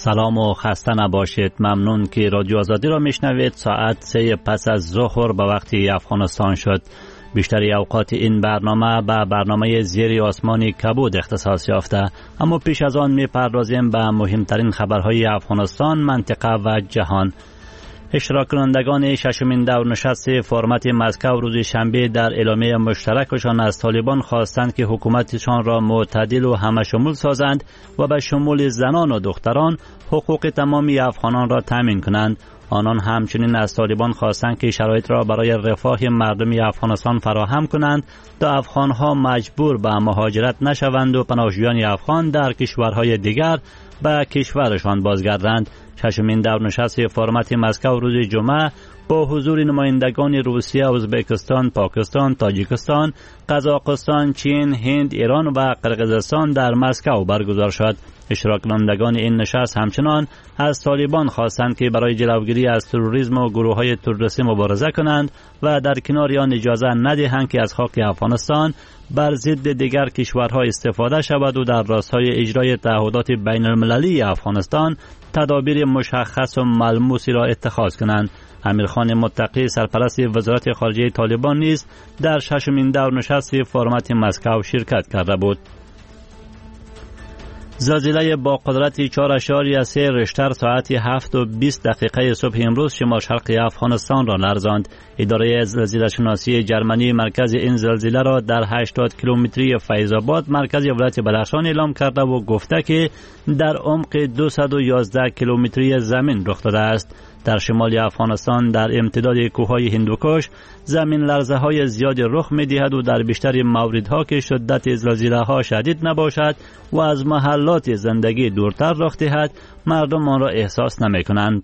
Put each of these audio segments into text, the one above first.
سلام و خسته نباشید. ممنون که رادیو آزادی را میشنوید. ساعت 3 پس از ظهر به وقت افغانستان شد. بیشتری اوقات این برنامه به برنامه زیر آسمان کبود اختصاص یافته، اما پیش از آن میپردازیم به مهمترین خبرهای افغانستان، منطقه و جهان. اشتراک کنندگان ششمین دور نشست فرمت مسکو روز شنبه در اعلامیه مشترکشان از طالبان خواستند که حکومتشان را معتدل و همشمول سازند و به شمول زنان و دختران حقوق تمامی افغانان را تامین کنند. آنان همچنین از طالبان خواستند که شرایط را برای رفاه مردم افغانستان فراهم کنند تا افغانها مجبور به مهاجرت نشوند و پناهجویان افغان در کشورهای دیگر به کشورشان بازگردند. ششمین دور نشست فرمت مسکو روز جمعه با حضور نمایندگان روسیه، ازبکستان، پاکستان، تاجیکستان، قزاقستان، چین، هند، ایران و قرقیزستان در مسکو برگزار شد. اشتراک کنندگان این نشست همچنان از طالبان خواستند که برای جلوگیری از تروریسم و گروه‌های تروریستی مبارزه کنند و در کنار آن اجازه ندهند که از خاک افغانستان بر ضد دیگر کشورها استفاده شود و در راستای اجرای تعهدات بین المللی افغانستان تدابیر مشخص و ملموسی را اتخاذ کنند. امیرخان متقی سرپرست وزارت خارجه طالبان نیز در ششمین دور نشست فرمت مسکو شرکت کرده بود. زلزله با قدرت 4.3 ریشتر ساعت 7:20 صبح امروز شمال شرق افغانستان را لرزاند. اداره زلزله شناسی جرمنی مرکز این زلزله را در 80 کیلومتری فیض آباد مرکز ولایت بدخشان اعلام کرده و گفته که در عمق 211 کیلومتری زمین رخ داده است. در شمال افغانستان در امتداد کوههای هندوکش زمین لرزه های زیاد رخ می دهد و در بیشتر موردها که شدت زلزله ها شدید نباشد و از محلات زندگی دورتر رخ دهد مردم آن را احساس نمی کنند.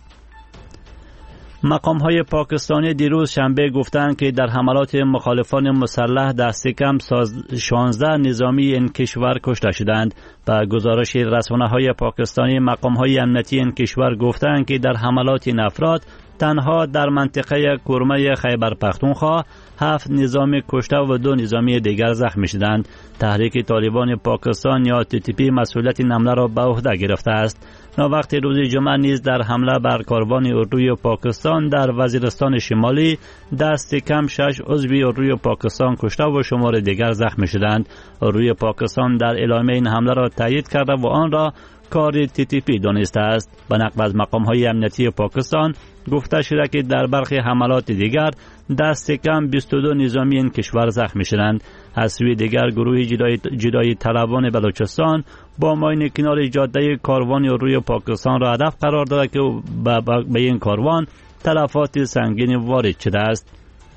مقام های پاکستانی دیروز شنبه گفتند که در حملات مخالفان مسلح دست کم 16 نظامی این کشور کشته شدند. با گزارش رسانه های پاکستانی مقام های امنیتی این کشور گفتند که در حملات این افراد تنها در منطقه کرمه خیبر پختونخوا 7 نظامی کشته و 2 نظامی دیگر زخمی شدند. تحریک طالبان پاکستان یا TTP مسئولیت این حمله را به عهده گرفته است. وقتی روز جمعه نیز در حمله بر کاروان اردوی پاکستان در وزیرستان شمالی دست کم 6 عضو اردوی پاکستان کشته و شمار دیگر زخمی شدند. اردوی پاکستان در اعلامیه این حمله را تایید کرده و آن را کار TTP دانسته است. به نقل از مقام‌های امنیتی پاکستان گفته شده که در برخی حملات دیگر دست کم 22 نظامی این کشور زخمی شدند. از سوی دیگر گروه جدایی طلبان بلوچستان با ماین کنار جاده کاروان روی پاکستان را هدف قرار داده که به این کاروان تلفات سنگین وارد شده است.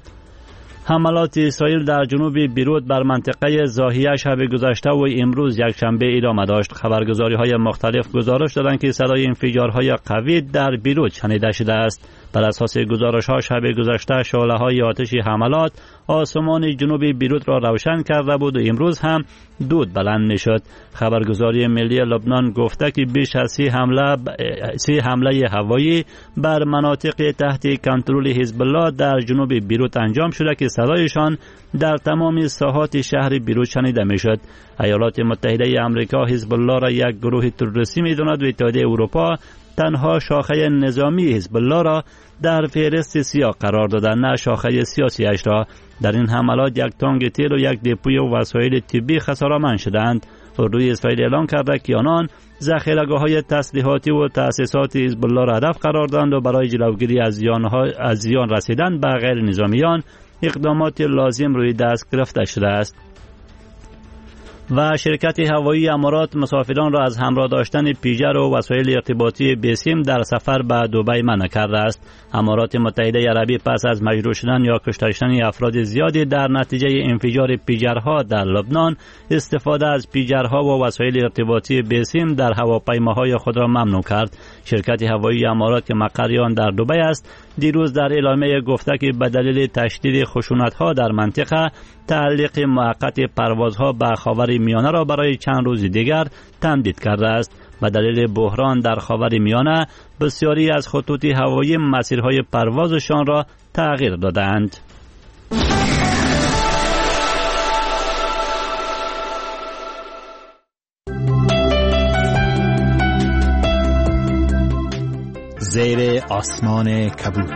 حملات اسرائیل در جنوب بیروت بر منطقه ضاحیه شب گذشته و امروز یکشنبه ادامه داشت. خبرگزاری‌های مختلف گزارش دادند که صدای انفجارهای قوی در بیروت شنیده شده است. بر اساس گزارش‌ها شب گذشته شعله‌های آتش حملات آسمان جنوب بیروت را روشن کرده بود و امروز هم دود بلند می‌شد. خبرگزاری ملی لبنان گفته که بیش از 30 حمله هوایی بر مناطق تحت کنترل حزب الله در جنوب بیروت انجام شده که صدایشان در تمام ساحات شهر بیروت شنیده می‌شد. ایالات متحده آمریکا حزب الله را یک گروه تروریستی می‌داند و اتحادیه اروپا تنها شاخه نظامی حزب الله را در فهرست سیاه قرار داده، نه شاخه سیاسی اش را. در این حملات یک تانک تیر و یک دپوی و وسایل طبی خساره‌مند شدند. اردوی اسرائیل اعلام کرده که آنان ذخیره‌های تسلیحاتی و تأسیسات حزب الله را هدف قرار دادند و برای جلوگیری از زیان رسیدن به غیر نظامیان اقدامات لازم روی دست گرفته شده است. و شرکت هوایی امارات مسافران را از همراه داشتن پیجر و وسایل ارتباطی بیسیم در سفر به دبی منع کرده است. امارات متحده عربی پس از مجروح شدن یا کشته شدن افراد زیادی در نتیجه انفجار پیجرها در لبنان، استفاده از پیجرها و وسایل ارتباطی بیسیم در هواپیماهای خود را ممنوع کرد. شرکت هوایی امارات که مقر آن در دبی است، دیروز در اعلامیه گفته که به دلیل تشدید خشونت‌ها در منطقه تعلیق موقت پروازها به خاورمیانه را برای چند روز دیگر تمدید کرده است. به دلیل بحران در خاورمیانه بسیاری از خطوط هوایی مسیرهای پروازشان را تغییر دادند. زیر آسمان کبود.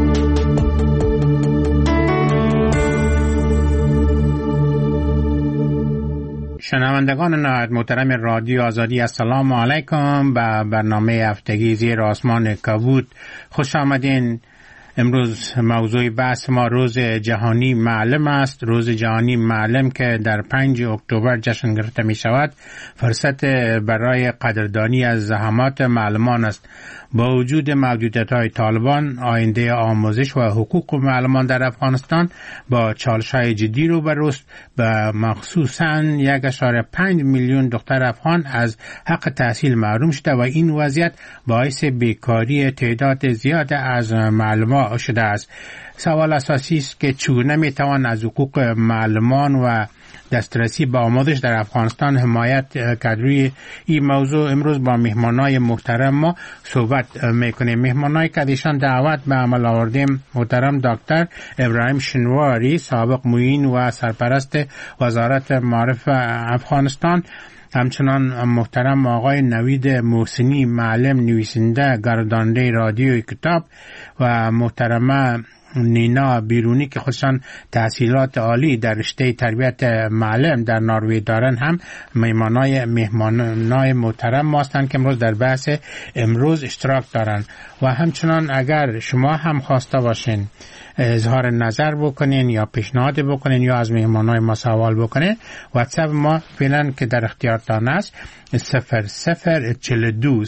شنوندگان نهایت محترم رادیو آزادی، السلام علیکم. به برنامه هفتگی زیر آسمان کبود خوش آمدین. امروز موضوع بحث ما روز جهانی معلم است. روز جهانی معلم که در 5 اکتبر جشن گرفته می شود فرصت برای قدردانی از زحمات معلمان است. با وجود محدودیت‌های طالبان، آینده آموزش و حقوق معلمان در افغانستان با چالش‌های جدی روبروست و مخصوصاً 1.5 میلیون دختر افغان از حق تحصیل محروم شده و این وضعیت باعث بیکاری تعداد زیاد از معلمان شده است. سوال اساسی است که چگونه میتوان از حقوق معلمان و دسترسی به آموزش در افغانستان حمایت کرد. روی این موضوع امروز با مهمانای محترم ما صحبت میکنیم. مهمانایی که ایشان دعوت به عمل آوردیم محترم دکتر ابراهیم شنواری، سابق معین و سرپرست وزارت معارف افغانستان، همچنان محترم آقای نوید محسنی، معلم، نویسنده، گرداننده رادیو کتاب، و محترمه نینا بیرونی که خودشان تحصیلات عالی در رشته تربیت معلم در نروژ دارن، هم مهمانای محترم ما هستند که امروز در بحث امروز اشتراک دارن. و همچنان اگر شما هم خواسته باشین اظهار نظر بکنین یا پیشنهاد بکنین یا از مهمانای ما سوال بکنین، واتساپ ما فعلا که در اختیارتان است 0042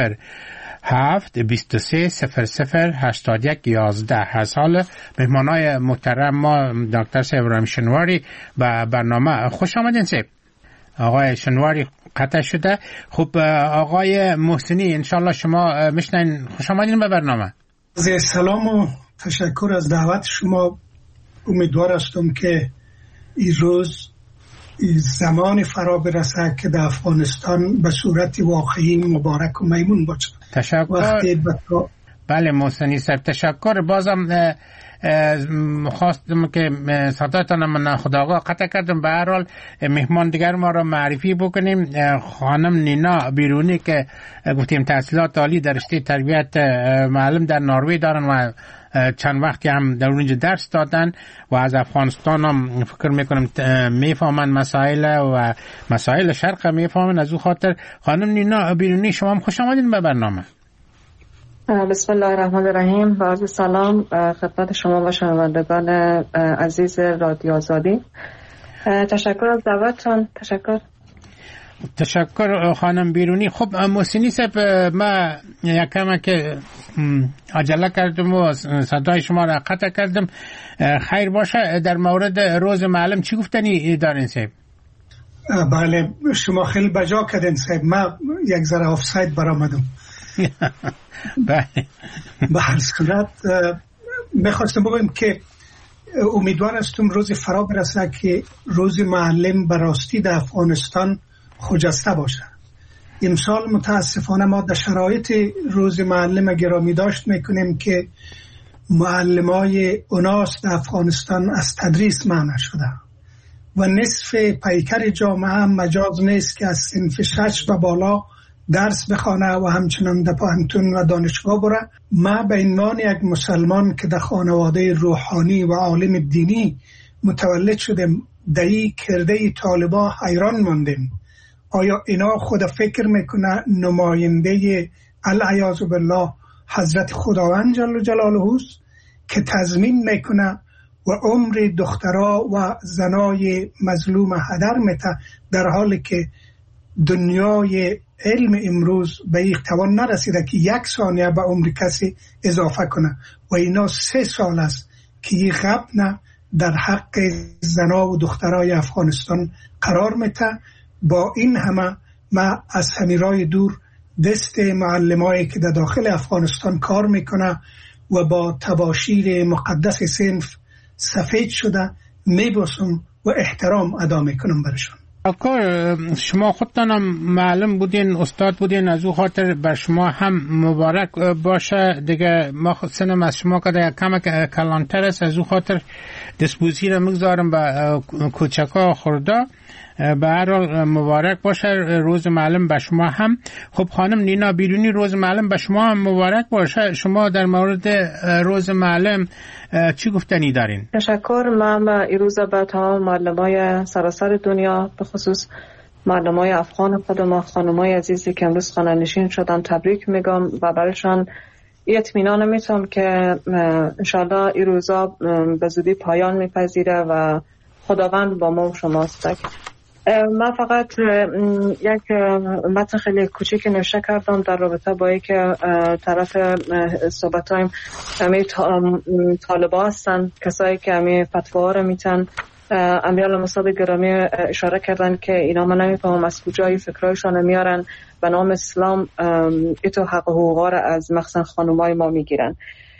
723008111 هست. حال مهمانای محترم ما دکتر ابراهیم شنواری به برنامه خوش آمدین. آقای شنواری قطع شده. خب آقای محسنی انشالله شما میشنین، خوش آمدین به برنامه. سلام و تشکر از دعوت شما. امیدوار هستم که این روز زمان فرا برسه که در افغانستان به صورت واقعی مبارک و میمون باشه. تشکر. بله محسنی صاحب تشکر. بازم خواستم که صداتان من خداگاه قطع کردم. به هر حال مهمان دیگر ما را معرفی بکنیم. خانم نینا بیرونی که گفتیم تحصیلات عالی در رشته تربیت معلم در نروژ دارن و چند وقتی هم در اونجا درس دادن و از افغانستان هم فکر میکنم میفهمن مسائل و مسائل شرق میفهمن. از او خاطر خانم نینا بیرونی شما هم خوش آمدین به برنامه. بسم الله الرحمن الرحیم. با عرض سلام خدمت شما و شنوندگان عزیز رادیو آزادی. تشکر از دعوتتان. تشکر خانم بیرونی. خب محسنی صاحب، ما یکم که عجله کردم و صدای شما را قطع کردم. خیر باشه، در مورد روز معلم چی گفتنی دارین صاحب؟ بله شما خیلی بجا کردین صاحب. ما یک ذره آفساید برآمدم. بله به هر صورت میخواستم بگم که امیدوار هستم روز فرا برسه که روز معلم به راستی در افغانستان خجسته باشه. امسال متاسفانه ما در شرایط روز معلم گرامی داشت میکنیم که معلمای اوناس در افغانستان از تدریس منع شده و نصف پیکر جامعه هم مجاز نیست که از صنف 6 و بالا درس بخونه و همچنان در پوهنتون و دانشگاه بره. ما به عنوان یک مسلمان که در خانواده روحانی و عالم دینی متولد شدیم در این کرده طالبا حیران ماندیم. آیا اینا خود فکر میکنه نماینده العیاذ بالله حضرت خداوند جل جلاله است که تضمین میکنه و عمر دخترها و زنای مظلوم هدر میته، در حالی که دنیای علم امروز به این توان نرسیده که 1 ثانیه به عمر کسی اضافه کنه و اینا 3 سال است که این غبن در حق زنا و دخترای افغانستان قرار میته. با این همه ما از همیرای دور دست معلمایی که در داخل افغانستان کار میکنه و با تباشیر مقدس صنف سفید شده میبوسم و احترام ادا میکنم برشون. شما خودتان معلم بودین، استاد بودین، از او خاطر بر شما هم مبارک باشه دیگه. ما سنم از شما که کم کلانتر است، از او خاطر دستبوزی را مگذارم به کوچکا خورده. به هر حال مبارک باشه روز معلم به شما هم. خب خانم نینا بیرونی، روز معلم به شما هم مبارک باشه. شما در مورد روز معلم چی گفتنی دارین؟ تشکر. من این روز به تمام معلمای سراسر دنیا، به خصوص معلمای افغان خود ما، خانمای عزیزی که امروز خانه‌نشین شدن، تبریک میگم و برایشان اطمینان میتونم که انشالله این روزا به زودی پایان میپذیره و خداوند با ما و شماست. من فقط یک متن خیلی کوچیک نوشته کردم در رابطه با اینکه طرف صحبتایم همه طالبا هستن، کسایی که همه فتوا رو میتن. امیال مصاب گرامی اشاره کردن که اینا من نمیفهمم از کجای فکرایشان میارن به نام اسلام ایتو حق حقوقا را از مخصوصا خانمای ما میگیرن.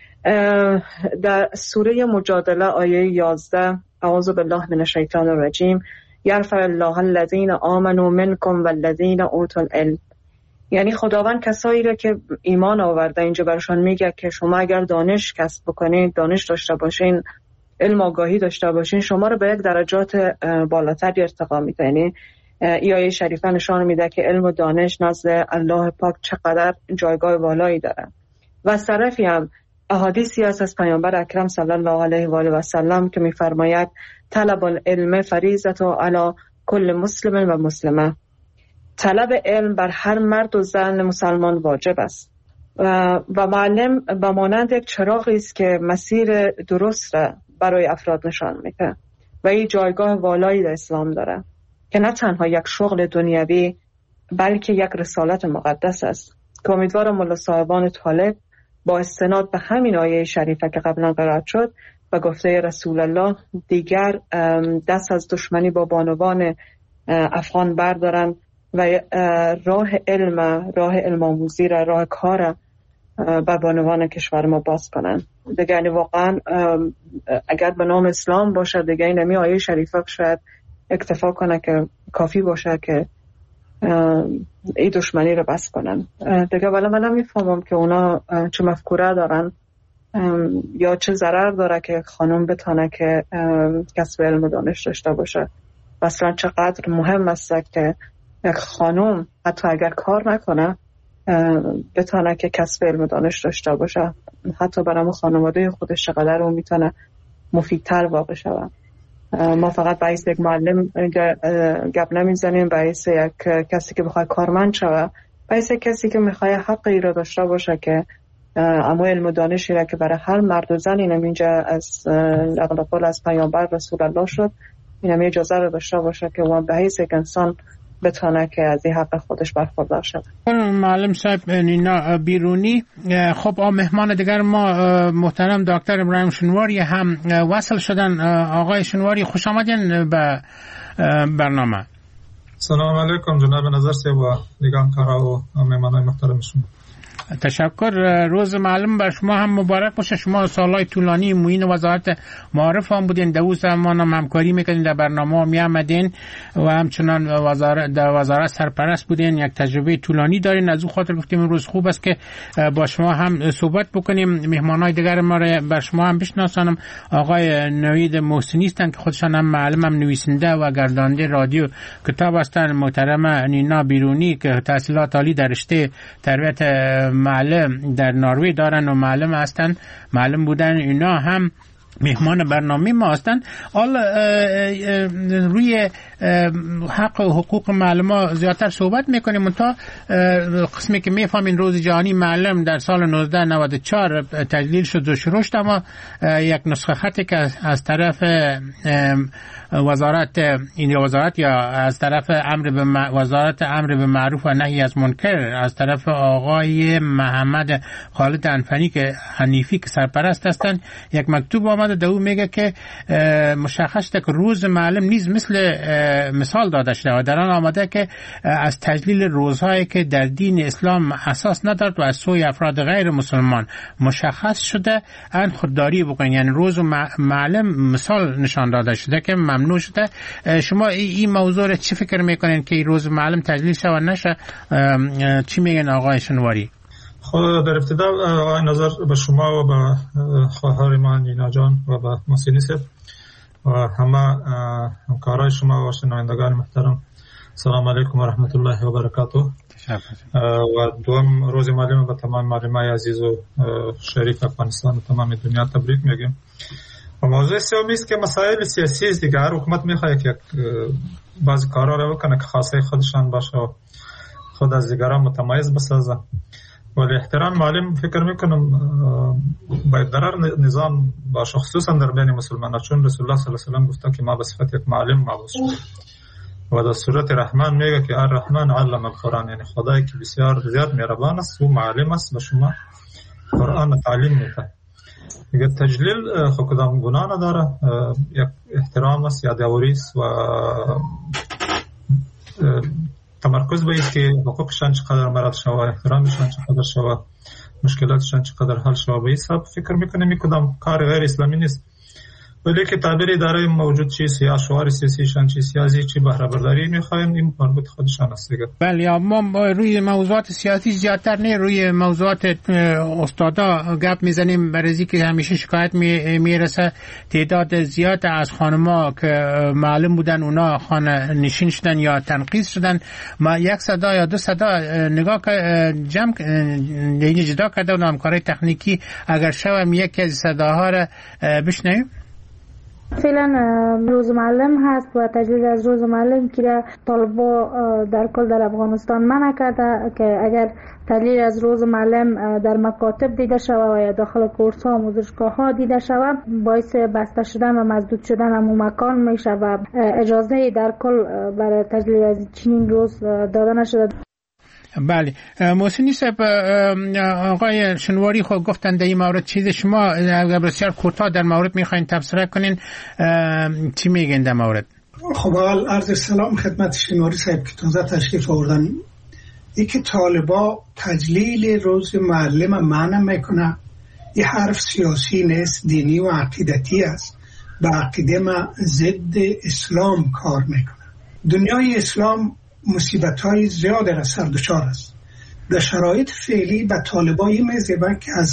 در سوره مجادله آیه 11 اعوذ بالله من الشیطان الرجیم یرفع الله الذین آمنوا منکم والذین اوتوا العلم، یعنی خداوند کسایی را که ایمان آورده اینجا برشان میگه که شما اگر دانش کسب بکنید، دانش داشته باشین، علم آگاهی داشته باشین، شما رو به یک درجات بالاتر ارتقا میده. یعنی این آیه شریفه نشان میده که علم و دانش نزد الله پاک چقدر جایگاه بالایی داره. و از طرفی هم احادیثی هست از پیامبر اکرم صلی الله علیه و آله و سلم که میفرماید طلب العلم فریضة علی کل مسلم و مسلمه، طلب علم بر هر مرد و زن مسلمان واجب است و معلم به مانند یک چراغی است که مسیر درست را برای افراد نشان میده و این جایگاه والایی در اسلام داره که نه تنها یک شغل دنیوی بلکه یک رسالت مقدس است که امیدوارم ملا صاحبان طالب با استناد به همین آیه شریفه که قبلا قرائت شد و گفته رسول الله دیگر دست از دشمنی با بانوان افغان بردارن و راه علم آموزی را، راه کار بر بانوان کشور ما باز کنن. دیگه یعنی واقعا اگر به نام اسلام باشه دیگه این همی آیه شریفه شاید اکتفا کنه که کافی باشه که این دشمنی رو بس کنن دیگه. ولی من نمیفهمم که اونا چه مفکوره دارن یا چه ضرر داره که خانم بتونه که کسب علم و دانش داشته باشه. مثلا چقدر مهم است که یک خانم حتی اگر کار نکنه بتونه که کسب علم و دانش داشته باشه، حتی برای خانواده خودش چقدر اون میتونه مفیدتر واقع شود. ما فقط باعث یک معلم گپ نمیزنیم، باعث یک کسی که بخواد کارمند شود، باعث کسی که میخواد حقی رو داشته باشه که اما علم و دانشی را که برای هر مرد و زن اینم اینجا از نقل قول از پیامبر رسول الله شد، اینم اجازه رو داشته باشه که اون به حیث یک انسان بتونه که از این حق خودش برخوردار شد. معلم صاحب نینا بیرونی، خب مهمان دیگر ما محترم دکتر ابراهیم شنواری هم وصل شدن. آقای شنواری خوش آمدین به برنامه. سلام علیکم جناب نظر صاحب و نگاهکارا و مهمانان محترم شما. تشکر. روز معلم بر شما هم مبارک باشه. شما سالهای طولانی معین وزارت معارف هم بودین، در زمان هم همکاری میکنین، در برنامه می آمدین و همچنان در وزارت سرپرست بودین. یک تجربه طولانی دارین. از اون خاطر گفتیم روز خوب است که با شما هم صحبت بکنیم. مهمانای دیگر ما را بر شما هم بشناسانم. آقای نوید محسنی هستند که خودشان هم معلم، هم نویسنده و گرداننده رادیو کتاب هستند. محترم نینا بیرونی که تحصیلات عالی در رشته تربیت معلم در نروژ دارن و معلم هستن، معلم بودن. اینا هم مهمان برنامه ما هستن. حالا روی حق و حقوق معلم زیادتر صحبت میکنیم. تا قسمی که میفهمین روز جهانی معلم در سال 1994 تجلیل شد و شروع شد، اما یک نسخه خطی که از طرف وزارت یا از طرف وزارت امر به معروف و نهی از منکر از طرف آقای محمد خالد حنیفی که سرپرست هستند، یک مکتوب آمده در اون میگه که مشخص است که روز معلم نیز مثال داده شده و در آن آمده که از تجلیل روزهایی که در دین اسلام اساس ندارد و از سوی افراد غیر مسلمان مشخص شده ان خودداری بکنید. یعنی روز معلم مثال نشان داده شده که ممنوع شده. شما این موضوع را چی فکر میکنین که روز معلم تجلیل شود نشه؟ چی میگن آقای شنواری؟ خب در ابتدا آقای نظر به شما و به خواهر من نینا جان و به محسنی صاحب و همه همکارای شما و شنوندگان محترم، سلام علیکم و رحمت الله و برکاته. و دوم روز معلم به تمام معلمای عزیز و شریف افغانستان و تمام دنیا تبریک میگیم. و موضوع سومی است که مسائل سیاسی است دیگه. هر حکومت میخواد که بعضی کارا رو بکنه که خاصه خودشان باشه و خود از دیگران متمایز بسازه. ولی احترام معلم فکر میکنم باید در نظام باشه، خصوصا در بین مسلمانان، چون رسول الله صلی الله علیه و آله گفته که ما به صفت یک معلم مبعوث شدیم. و در سورت رحمان میگه که الرحمن علم القرآن، یعنی خدایی که بسیار زیاد مهربان است و معلم است به شما قرآن تعلیم میده. میگه تجلیل خود کدام گناه نداره، یک احترام است، یادآوری است و تمرکز به این که حقوقشان چقدر مراعات شود، احترامشان چقدر شود، مشکلاتشان چقدر حل شود. به این سبب فکر میکنم این کدام کار غیر اسلامی نیست. ولی که تعبیر اداره موجود چیست یا شعار سیاسیشان چیست یا ازی چی بهره برداری میخوایم، این مربوط خودشان است دیگه. بله، ما روی موضوعات سیاسی زیادتر نه، روی موضوعات استادا گپ میزنیم، برای که همیشه شکایت میرسه تعداد زیاد از خانما که معلم بودن اونا خانه نشین شدن یا تنقیض شدن. ما یک صدا یا دو صدا نگاه جمع جدا کرده و همکارای تکنیکی اگر شوم یکی از صداها را بشنویم. فعلا روز معلم هست و تجلیل از روز معلم که طالبا در کل در افغانستان منع کرده که اگر تجلیل از روز معلم در مکاتب دیده شود و یا داخل کورس ها و آموزشگاه ها دیده شود، باعث بسته شدن و مسدود شدن همون مکان میشه و اجازه در کل برای تجلیل از چنین روز داده نشده. بله، محسنی صاحب، آقای شنواری خود گفتن در این مورد چیز شما بسیار کوتاه در مورد میخواین تبصره کنین، چی میگین در مورد؟ خب اول عرض سلام خدمت شنواری صاحب که تازه تشریف آوردن. ای که طالبا تجلیل روز معلم منع میکنه، این حرف سیاسی نیست، دینی و عقیدتی است. به عقیده ما ضد اسلام کار میکنه. دنیای اسلام مصیبت‌های زیاد را سر دچار است. در شرایط فعلی به طالبای میزبه که از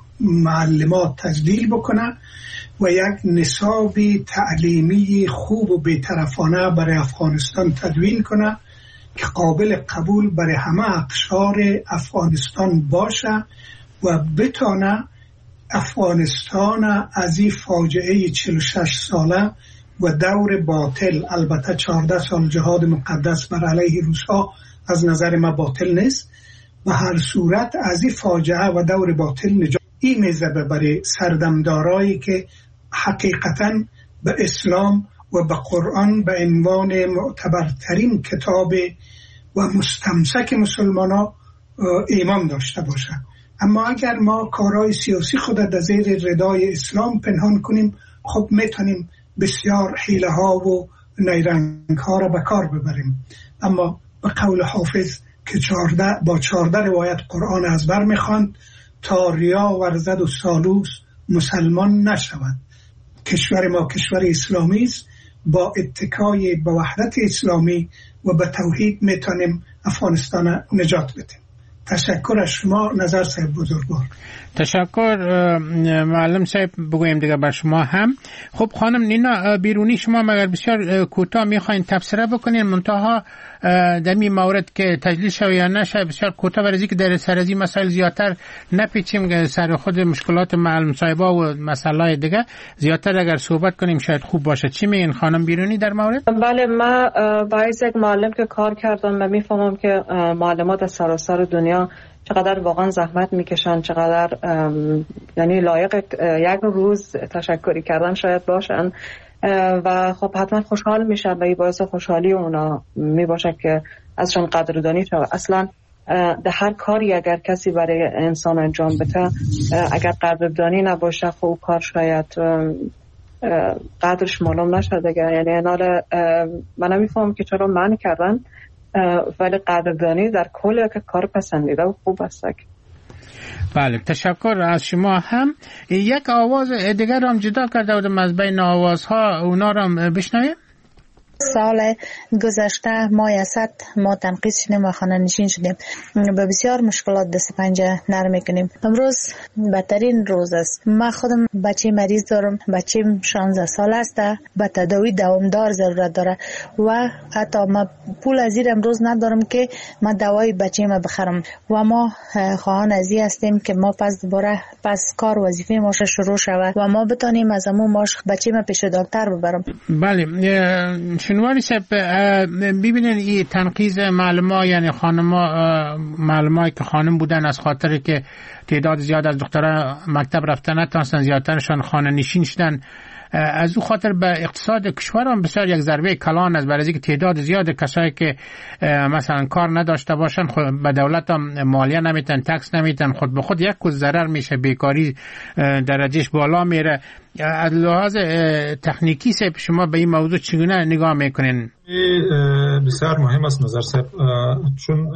معلمات تجلیل بکنه و یک نصاب تعلیمی خوب و بی‌طرفانه برای افغانستان تدوین کنه که قابل قبول برای همه اقشار افغانستان باشه و بتانه افغانستان از این فاجعه 46 ساله و دور باطل، البته 14 سال جهاد مقدس بر علیه روس‌ها از نظر ما باطل نیست، و هر صورت از این فاجعه و دور باطل نجات این میزبه برای سردمدارایی که حقیقتاً به اسلام و به قرآن به عنوان معتبرترین کتاب و مستمسک مسلمانا ایمان داشته باشند. اما اگر ما کارهای سیاسی خود در زیر ردای اسلام پنهان کنیم، خب میتونیم بسیار حیله ها و نیرنگ ها را به کار ببریم. اما به قول حافظ که 14 روایت قرآن از بر میخواند تا ریا ورزد و سالوس مسلمان نشود. کشور ما کشور اسلامی است، با اتکای به وحدت اسلامی و به توحید میتونیم افغانستان نجات بدیم. تشکر از شما نظر صاحب بزرگوار. تشکر معلم صاحب. بگویم دیگه بر شما هم. خب خانم نینا بیرونی، شما مگر بسیار کوتاه میخواین تبصره بکنین، منتها در این مورد که تجلیل شود یا نشه بسیار کوتاه، برای که در سر از این مسائل زیادتر نپیچیم، سر خود مشکلات معلم صاحبا و مسائل دیگه زیادتر اگر صحبت کنیم شاید خوب باشه. چی میگین خانم بیرونی در مورد؟ بله، من باعث یک معلم که کار کردم و میفهمم که معلمات از سراسر دنیا چقدر واقعا زحمت میکشن، چقدر یعنی لایق یک روز تشکری کردن شاید باشن و خب حتما خوشحال میشه و این باعث خوشحالی اونا میباشه که ازشان قدردانی شود. اصلا در هر کاری اگر کسی برای انسان انجام بده، اگر قدردانی نباشه خب کار شاید قدرش معلوم نشه دیگه. یعنی من نمیفهمم که چرا منع کردن، ولی قدردانی در کل که کار پسندیده و خوب است. بله، تشکر از شما هم. یک آواز دیگر هم جدا کرده بودم از بین آوازها، اونا رو بشنویم. سال گذشته ما یست ما تنقیص شدیم و خانه نشین شدیم. به بسیار مشکلات دست پنجه نرم میکنیم. امروز بدترین روز است. من خودم بچه مریض دارم. بچه‌م 16 سال است. به تداوی دوامدار ضرورت داره و حتی ما پول از این امروز ندارم که من دوای بچه‌م بخرم و ما خواهان ازی هستیم که ما پس کار وظیفه ما شروع شود و ما بتونیم از همون ماش بچه‌م پیش دکتر ببرم. بله شنواری صاحب ببینید این تنقیض معلم‌ها یعنی معلمایی که خانم بودن از خاطر که تعداد زیاد از دخترها مکتب رفتن نتونستن زیادترشان خانه نشین شدن از او خاطر به اقتصاد کشور هم بسیار یک ضربه کلان است برای اینکه تعداد زیاد کسایی که مثلا کار نداشته باشن خود به دولت هم مالیه نمیتن تکس نمیتن خود به خود یک کوز ضرر میشه بیکاری درجهش بالا میره. از لحاظ تکنیکی سب شما به این موضوع چگونه نگاه میکنین؟ بسیار مهم است نظر سب چون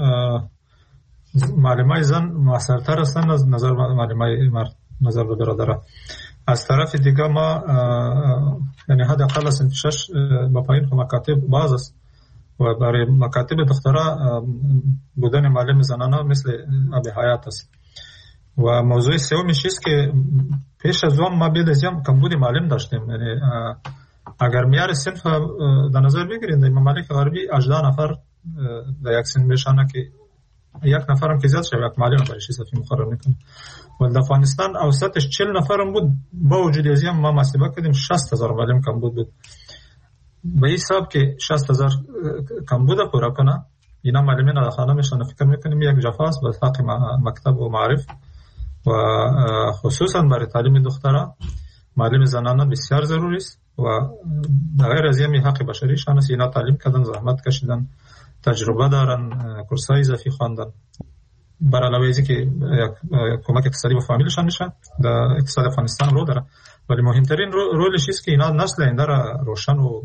معلمای زن موثرتر هستند از نظر معلمای مرد نظر به برادرها. از طرف دیگه ما یعنی حداقل صنف 6 با پایین مکاتب باز است و برای مکاتب دخترها بودن معلم زنانه مثل آب حیات است. و موضوع سومیش است که پیش از اون ما بیل ازیم کمبود معلم داشتیم. یعنی اگر میار صنف در نظر بگیرید در ممالک غربی 18 نفر در یک صنف بشانه که یک نفر هم که زیاد شد یک معلم برای 6 صفحه مقرر میکنه. و در افغانستان اوسطش 40 نفر هم بود. با وجود ازیم ما محاسبه کردیم 60,000 معلم کمبود بود. به حساب که 60,000 کمبود پورا کنه اینا معلمین در خانه میشن فکر میکنیم یک جفاست به حق مکتب و معارف و خصوصا برای تعلیم دخترها معلم زنانه بسیار ضروری است و غیر از این حق بشری شان است. اینا تعلیم کردن زحمت کشیدن تجربه دارن کورسای اضافی خواندن بر علاوه از اینکه کمک اقتصادی به فامیلشان میشه در اقتصاد افغانستان رو داره. ولی مهمترین رولش است که اینا نسل آینده را روشن و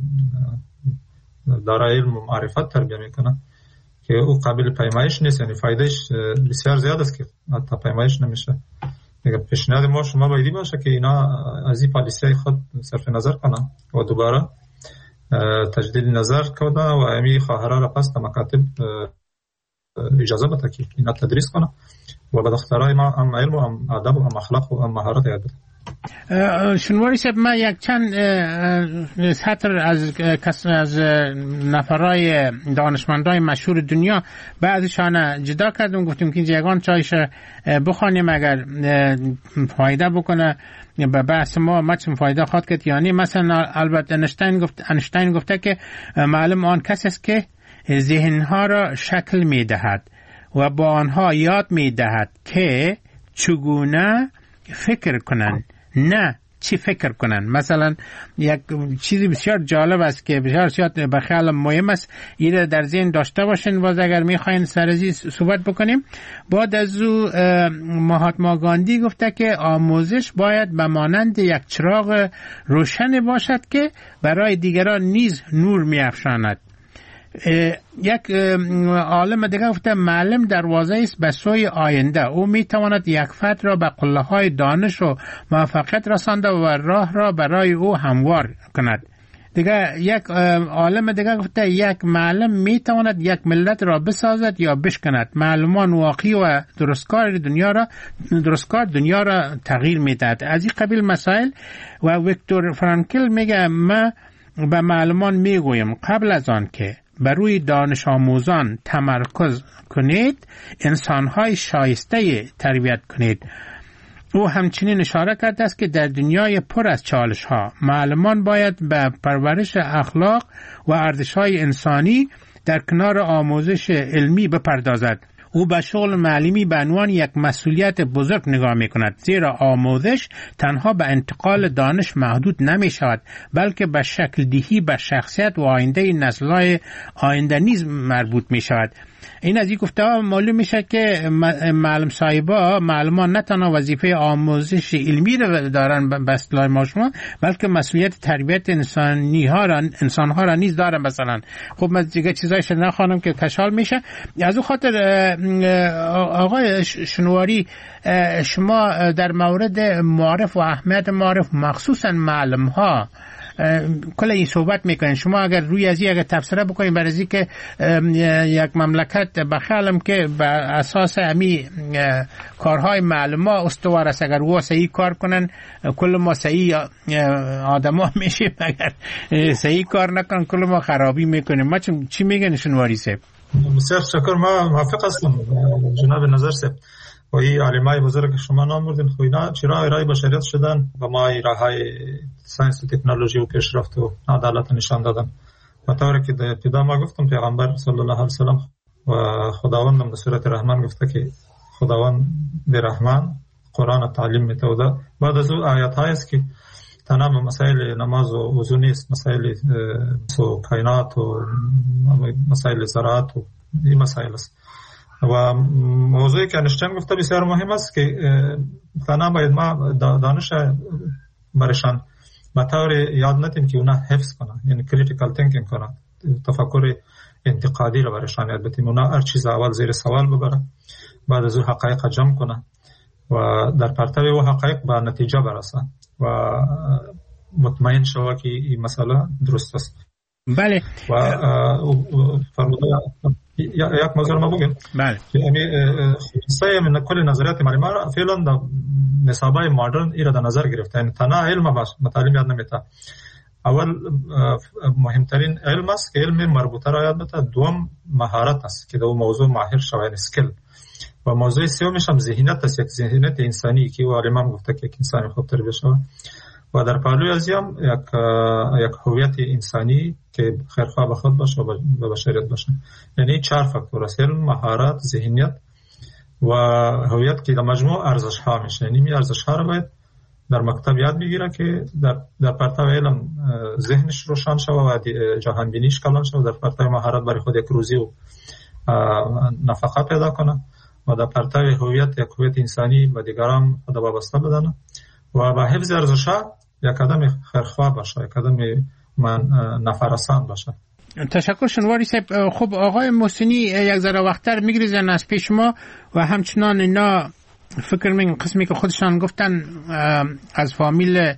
دارای علم و معرفت تربیت میکنه که او قابل پیمایش نیست. یعنی فایدهش بسیار زیاد است که حتی پیمایش نمیشه. دیگه پیشنهاد ما شما بایدی باشه که اینا از این پالیسی خود صرف نظر کنن و دوباره تجدید نظر کنن و امی خواهرها را پس در مکاتب اجازه بده که اینا تدریس کنن و به دخترای ما هم علم و هم ادب و هم اخلاق و هم مهارت یاد بده. شنواری صاحب ما یک چند سطر از نفرای دانشمندای مشهور دنیا بعضیشان جدا کردیم گفتیم که یگان چایش بخوانیم اگر فایده بکنه به بحث ما چون فایده خواهد کرد. یعنی مثلا البته انشتین گفته که معلم آن کسی است که ذهنها را شکل میدهد و با آنها یاد میدهد که چگونه فکر کنن نه چی فکر کنن. مثلا یک چیزی بسیار جالب است که بسیار به خیال مهم است این در ذهن داشته باشین باز اگر میخواین سرزی صحبت بکنیم. بعد از او مهاتما گاندی گفته که آموزش باید به مانند یک چراغ روشن باشد که برای دیگران نیز نور میافشاند. یک عالم دیگه گفته معلم دروازه است به سوی آینده. او میتواند یک فرد را به قله های دانش و موفقیت رسانده و راه را برای او هموار کند. دیگه یک عالم دیگه گفته یک معلم میتواند یک ملت را بسازد یا بشکند. معلمان واقعی و درستکار دنیا را تغییر میدهد. از این قبیل مسائل و ویکتور فرانکل میگه ما به معلمان میگویم قبل از آن که بر روی دانش آموزان تمرکز کنید انسانهای شایسته تربیت کنید. او همچنین اشاره کرده است که در دنیای پر از چالش ها معلمان باید به پرورش اخلاق و ارزش های انسانی در کنار آموزش علمی بپردازد. او به شغل معلمی به عنوان یک مسئولیت بزرگ نگاه می کند زیرا آموزش تنها به انتقال دانش محدود نمی شود بلکه به شکل دهی به شخصیت و آینده نسل‌های آینده نیز مربوط می شود. این از این گفته معلوم میشه که معلم صاحبا معلمان نه تنها وظیفه آموزش علمی رو دارن به اصطلاح ما شما بلکه مسئولیت تربیت انسان ها را نیز دارن. مثلا خب من دیگه چیزایش نخوانم که کشال میشه. از اون خاطر آقای شنواری شما در مورد معارف و اهمیت معارف مخصوصا معلم ها کل این صحبت میکنین. شما اگر روی از اگر تفسیر بکنین برای از که یک مملکت بخالم که بر اساس امی کارهای معلومه استوار است، اگر او صحیح کار کنن کل ما صحیح آدما میشیم، اگر صحیح کار نکنن کل ما خرابی میکنیم. ما چی میگن شنواری صاحب؟ بسیار شکر، ما موافق هستم جناب نظر صاحب. و این علمای بزرگ که شما نام بردین خو اینا چرا ارائه بشریت شدن و ما راههای ساینس و تکنولوژی و پیشرفت و عدالت نشان دادن. و طوری که در ابتدا ما گفتم پیغمبر صلی الله علیه و سلم و خداوندم در سورت رحمان گفته که خداوند در رحمان قرآن تعلیم میتوده. بعد از اون آیات های است که تمام مسائل نماز و وضو نیست، مسائل کائنات و مسائل زراعت و این مسائل است. و موضوعی که انشتین گفته بسیار مهم است که تنها باید ما دانش برشان به طور یاد نتیم که اونا حفظ کنن، یعنی کریتیکال تینکینگ کنن، تفکر انتقادی رو برشان یاد بتیم. اونا هر چیز اول زیر سوال ببره، بعد از اون حقایق جمع کنن و در پرتو و حقایق به نتیجه برسن و مطمئن شوه که این مسئله درست است. بله. و فرموده یک موضوع ما بگیم. بله. یعنی خلاصه من کل نظریات معلومه را فعلا در نصابای مدرن ایرا در نظر گرفته. یعنی تنها علم باش مطالب یاد نمیته. اول مهمترین علم است که علم مربوطه را یاد بده. دوم مهارت است که در موضوع ماهر شوه، یعنی اسکیل. و موضوع سومش هم ذهنیت است، یک ذهنیت انسانی که علما گفته که انسان خوب تربیت شود. و در پهلوی از هم یک هویت انسانی که خیرخواه به خود باشه و به بشریت باشه. یعنی 4 فاکتور است: علم، مهارت، ذهنیت و هویت که در مجموع ارزش ها میشه. یعنی می ارزش ها رو باید در مکتب یاد بگیره که در پرتو علم ذهنش روشن شود و جهان بینیش کلان شود. در پرتو مهارت برای خود یک روزی و نفقه پیدا کنه و در پرتو هویت یک هویت انسانی و دیگران خود وابسته بدانه و با حفظ ارزش ها یک قدم خیرخواه باشه، یک قدم نفرسان باشه. تشکر شنواری صاحب. خب آقای محسنی یک ذره وقتر میگریزن از پیش ما و همچنان اینا فکر من قسمی که خودشان گفتن از فامیل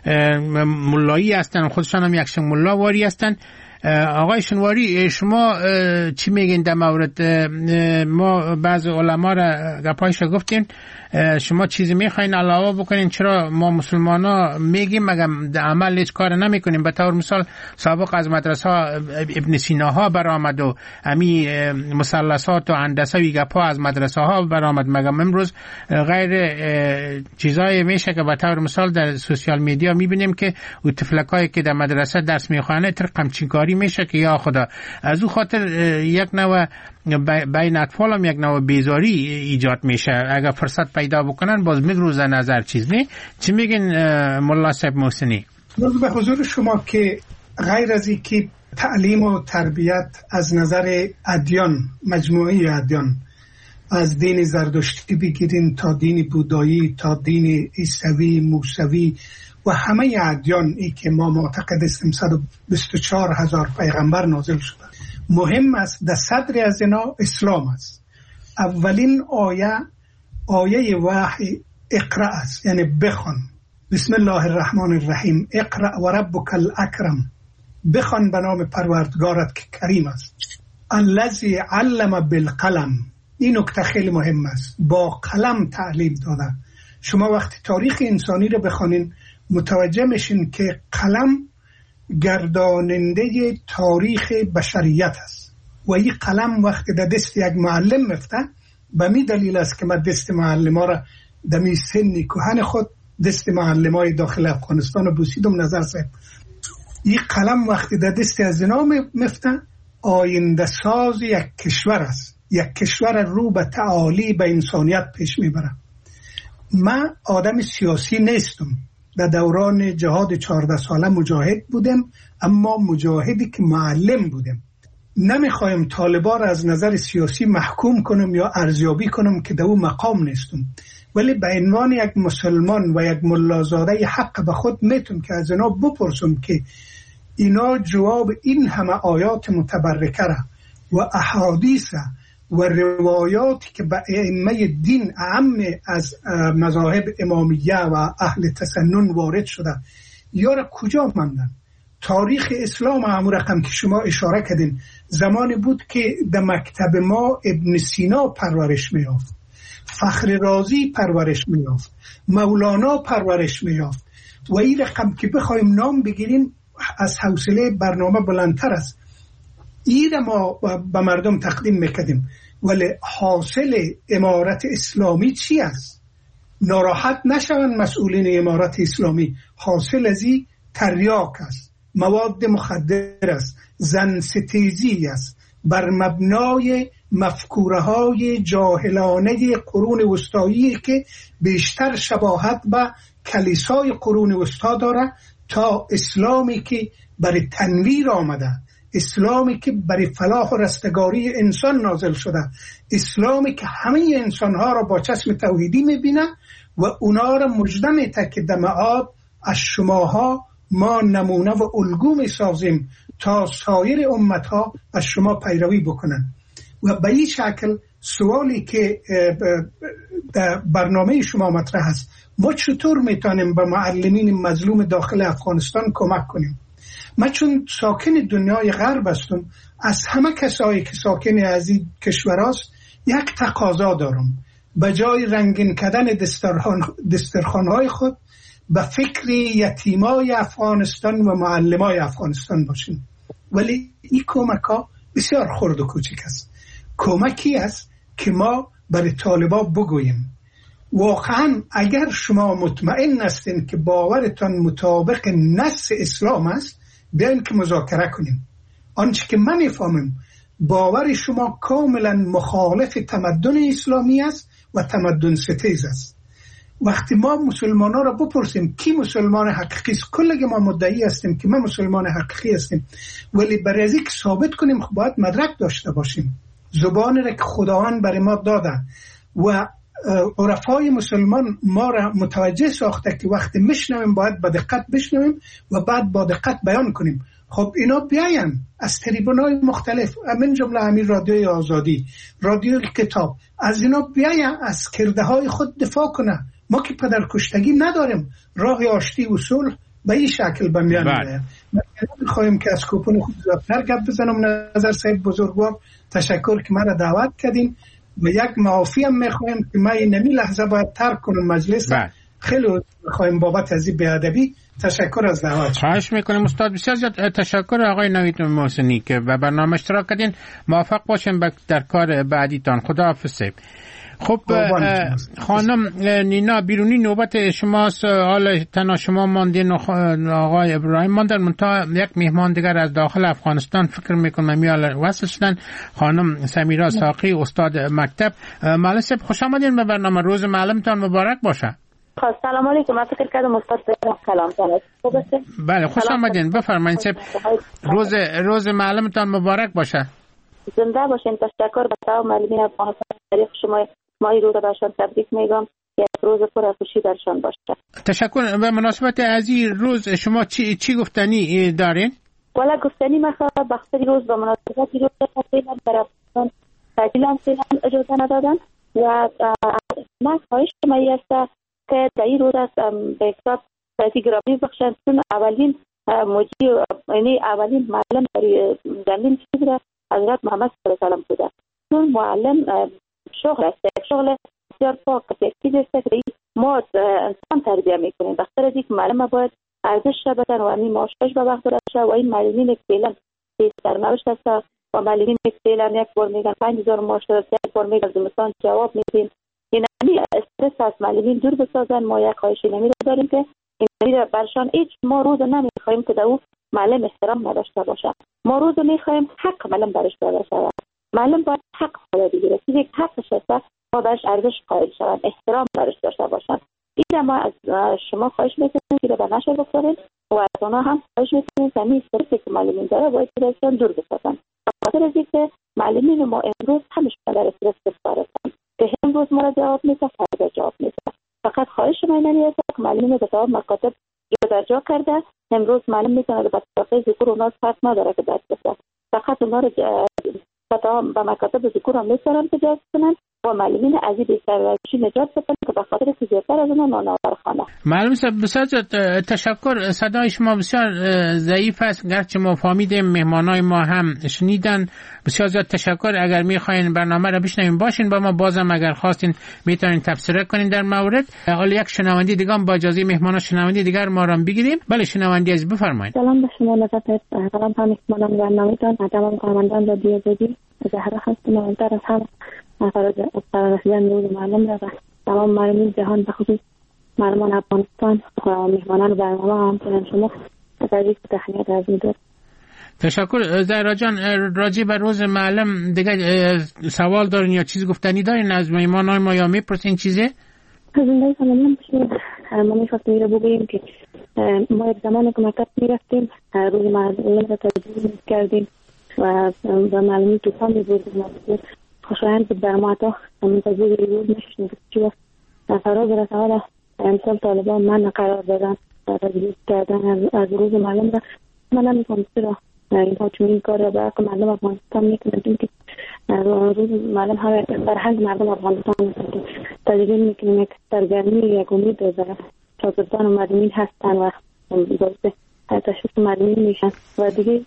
ملایی هستن، خودشان هم یک ملا واری هستن. آقای شنواری شما چی میگین در مورد؟ ما بعض علما را گپایش گفتین، شما چیزی میخواین علاوه بکنین؟ چرا ما مسلمان ها میگیم مگم در عمل هیچ کار نمیکنیم؟ به طور مثال سابق از مدرسه ها ابن سینا ها برآمد و امی مثلثات و هندسه و گپا از مدرسه ها برآمد، مگم امروز غیر چیزای میشه که به طور مثال در سوشال میدیا میبینیم که او طفلکایی که در مدرسه درس میخوانه ترقمچین کاری میشه که یا خدا. از او خاطر یک نوع بین اطفال هم یک نوع بیزاری ایجاد میشه. اگر فرصت پیدا بکنن باز میگروزه نظر چیز نه. چی میگین ملا صاحب محسنی؟ به حضور شما که غیر از این که تعلیم و تربیت از نظر ادیان، مجموعه ادیان، از دین زردشتی بگیریم تا دین بودایی تا دین عیسوی، موسوی و همه ادیان ای که ما معتقد هستیم 124,000 پیغمبر نازل شده، مهم است در صدر از اینا اسلام است. اولین آیه وحی اقرأ است، یعنی بخوان. بسم الله الرحمن الرحیم، اقرأ و ربک الاکرم، بخوان به نام پروردگارت که کریم است. الذی علم بالقلم، این نکته خیلی مهم است، با قلم تعلیم داده. شما وقتی تاریخ انسانی رو بخوانین متوجه میشین که قلم گرداننده تاریخ بشریت است و این قلم وقتی در دست یک معلم میفته، به می دلیل است که من دست معلم ها را در می سنی کهن خود دست معلم های داخل افغانستان رو بوسیدم. نظر صاحب، این قلم وقتی در دست از اینا میفته آینده ساز یک کشور است، یک کشور رو به تعالی به انسانیت پیش میبره. من آدم سیاسی نیستم، در دوران جهاد 14 ساله مجاهد بودم، اما مجاهدی که معلم بودم. نمیخوایم طالبا را از نظر سیاسی محکوم کنم یا ارزیابی کنم که در اون مقام نیستم، ولی به عنوان یک مسلمان و یک ملازاده حق به خود میتونم که از اینا بپرسم که اینا جواب این همه آیات متبرکه را و احادیث و روایاتی که به ائمه دین اعم از مذاهب امامیه و اهل تسنن وارد شده یا را کجا ماندن؟ تاریخ اسلام همون رقم که شما اشاره کردین، زمانی بود که در مکتب ما ابن سینا پرورش می‌یافت، فخر رازی پرورش می‌یافت، مولانا پرورش می‌یافت و این رقم که بخوایم نام بگیریم از حوصله برنامه بلندتر است. این ما به مردم تقدیم میکردیم. ولی حاصل امارت اسلامی چی است؟ ناراحت نشوند مسئولین امارت اسلامی، حاصل از این تریاک است، مواد مخدر است، زن ستیزی است، بر مبنای مفکوره های جاهلانه قرون وسطایی که بیشتر شباهت به کلیسای قرون وسطا داره تا اسلامی که برای تنویر آمده، اسلامی که برای فلاح و رستگاری انسان نازل شده، اسلامی که همه انسانها را با چشم توحیدی میبینه و اونا را مژده میده که در معاد از شماها ما نمونه و الگو میسازیم تا سایر امتها از شما پیروی بکنن. و به این شکل سوالی که در برنامه شما مطرح است، ما چطور میتونیم به معلمین مظلوم داخل افغانستان کمک کنیم؟ من چون ساکن دنیای غرب هستم، از همه کسایی که ساکن از این کشور است یک تقاضا دارم، به جای رنگین کردن دسترخوان‌های خود به فکر یتیمای افغانستان و معلمای افغانستان باشیم. ولی این کمک ها بسیار خرد و کوچک است. کمکی است که ما برای طالبا بگوییم واقعا اگر شما مطمئن هستین که باورتان مطابق نص اسلام است، بیاین که مذاکره کنیم. آنچه که من میفهمم باور شما کاملا مخالف تمدن اسلامی است و تمدن ستیز است. وقتی ما مسلمان ها را بپرسیم کی مسلمان حقیقی است، کلگی ما مدعی هستیم که ما مسلمان حقیقی هستیم، ولی برای از اینکه ثابت کنیم خب باید مدرک داشته باشیم، زبان را که خداوند برای ما داده و عرفای مسلمان ما را متوجه ساخته که وقتی میشنویم باید با دقت بشنویم و بعد با دقت بیان کنیم. خب اینا بیاین از تریبونای مختلف، من جمله همین رادیوی آزادی، رادیوی کتاب، از اینا بیاین از کرده های خود دفاع کنه. ما که پدرکشتگی نداریم، راه آشتی و صلح به این شکل به میان میاد. من میخوایم که از کوپون خود زیادتر گپ بزنم. نظر صاحب بزرگوار تشکر که مرا دعوت کردین و یک معافی هم میخوایم که من این نمی لحظه باید ترک کنم مجلس. خیلی میخوایم بابت از این بیادبی. تشکر از دعوت. خواهش میکنم استاد. بسیار زیاد تشکر آقای نوید محسنی که به برنامه اشتراک کردین. موفق باشیم در کار بعدیتان. خداحافظ. خب خانم نینا بیرونی نوبت شماست. حالا تنها شما ماندین آقای ابراهیم ماندن، منتها یک مهمان دیگر از داخل افغانستان فکر میکنم میال وصل شدن، خانم سمیرا ساقی استاد مکتب. معلم صاحب خوش آمدین به برنامه. روز معلمتان مبارک باشه. سلام علیکم. من فکر کردم استاد کلام کنه. بله خوش آمدین. بفرمایید صاحب. روز معلمتان مبارک باشه. زنده باشین. تشکر به تمام معلمین افغانستان. تاریخ شما ما این روز برشان تبریک میگم که روز پر از خوشی درشان باشه. تشکر. به مناسبت از این روز شما چی گفتنی دارین؟ والا گفتنی مثلا بخاطر روز به مناسبت روز فعلا در افغانستان تعطیل فعلا اجازه ندادن و من خواهش کنم است که در این روز به حساب سیاسی گرامی بخشن، چون اولین مجری یعنی اولین معلم برای زمین چی بوده؟ حضرت محمد صلی الله علیه و آله بوده. چون معلم شغل است، شغل بسیار پاک یک چیز است که ما انسان تربیه میکنیم. بخاطر از اینکه معلم باید ارزش بدن و همین معاشش به وقت رسه و این معلمین که فعلا سرنوشت است و معلمین که فعلا یک بار میگن 5000 معاش دارد، یک بار میگن زمستان جواب میدیم. این استرس از معلمین دور بسازن. ما یک خواهشی نمیره داریم که این برشان هیچ ما روز نمیخوایم که در او معلم احترام نداشته باشه. ما روز میخوایم حق معلم برش داده شود. معلم باید حق خود بگیره. چیزی که حقش است ما برش ارزش قائل شوند، احترام برش داشته باشند. این ما از شما خواهش میکنیم که به نشر بگذارید و از آنها هم خواهش میکنیم که همین استرسی که معلمین داره باید درشان دور بسازن. بخاطر از اینکه معلمین ما امروز همش در استرس گرفتار هستند که امروز ما را جواب میده، فردا جواب میده. فقط خواهش من است که معلمین به تمام مکاتب جا در جا کرده. امروز معلم میتونه به طرف ذکر اونها فرق نداره که درس بده، فقط اونها رو به مکاتب ذکر هم میتونن که درس کنن و معلمین از این بی‌سرپرستی نجات بدن که به خاطر زیادتر از اونها نانآورخانه. معلم صاحب بسیار تشکر. صدای شما بسیار ضعیف است، گرچه ما فهمیدیم مهمانای ما هم شنیدن. بسیار زیاد تشکر. اگر میخواین برنامه را بشنوین باشین با ما، بازم اگر خواستین میتونین تبصره کنین در مورد. حالا یک شنونده دیگه با اجازه مهمان شنونده دیگر ما را بگیریم. بله شنونده عزیز بفرمایید. سلام به شما، نظرت سلام هم مهمانان برنامه‌تان، تمام کارمندان رادیو آزادی. زهرا هستم، مهمتر از همه فرارسیدن روز معلم را و تمام معلمین جهان به خصوص معلمان افغانستان و مهمانان برنامه همچنین شما تبریک و تهنیت عرض می‌کنم. تشکر. زهرا جان، راجع به روز معلم دیگه سوال دارین یا چیز گفتنی دارین از مهمانان ما یا میپرسین چیزی؟ از این سلام ما می‌خواستیم رو بگیم که ما یک زمانی که مکتب می‌رفتیم روز معلم را تجربه کردیم و به معلمی طوفان می‌بردیم. خوشایند بود بر ما تا منتظر روز نشستیم که چی وقت فرا برسه. حالا امسال طالبان من قرار دادن و تجربه کردن از روز معلم را. من نمی‌فهمم چرا اینها چون این کار را برای مردم افغانستان میکنند که روز معلم هم فرهنگ مردم افغانستان هست که تجربه میکنیم یک سرگرمی یک امید در شاگردان و معلمین هستند و باعث تشویق معلمین میشن و دیگه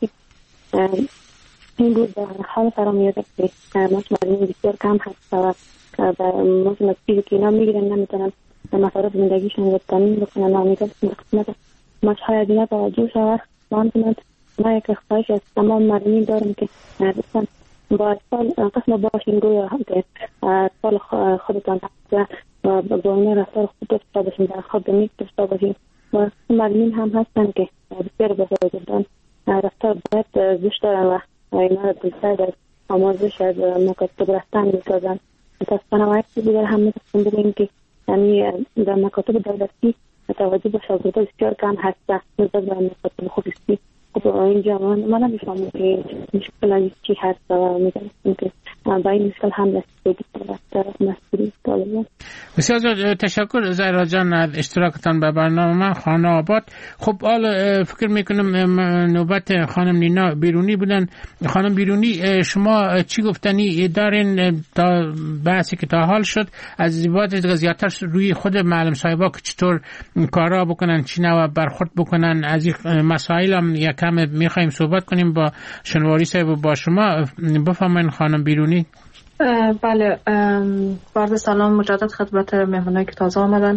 این روز در حال فرا میاد که معلمین بسیار کم هست و مثلا چیزی که اینا میگیرن نمیتونن مصارف زندگیشون رو تامین بکنن و امیدوارم به قسمت مشاهد دیگه توجه شود. ما یک خواهش از تمام معلمین دارم که دوستان با اطفال قسم باشین گویا که اطفال خودتان و با این رفتار خود داشته باشین، در خود نیک داشته باشین. و معلمین هم هستن که بسیار بزرگان رفتار باید زشت دارن و اینا را بسیار در آموزش از مکاتب رفتن میسازن. متاسفانه و یک دیگر هم میتونیم بگیم که یعنی در مکاتب دولتی توجه به شاگردان بسیار کم هست نسبت به مکاتب خصوصی. خب اینجا من نمی‌فهمم که مشکل چی هست و می‌دونم که با این مشکل هم رسیدگی در مسئولی طالبان. بسیار زیاد تشکر زهرا جان از اشتراکتان به برنامه خانه آباد. خب حالا فکر میکنم نوبت خانم نینا بیرونی بودن. خانم بیرونی شما چی گفتنی دارین تا بحثی که تا حال شد از بعد زیادتر روی خود معلم صاحبا که چطور کارا بکنن، چی نوع برخورد بکنن، از این مسائل هم یکم میخوایم صحبت کنیم با شنواری صاحب و با شما. بفرمایید خانم بیرونی. بله، عرض سلام مجدد خدمت مهمانایی که تازه آمدن.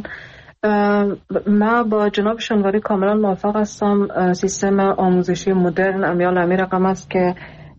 من با جناب شنواری کاملا موافق هستم. سیستم آموزشی مدرن امیال امی رقم است که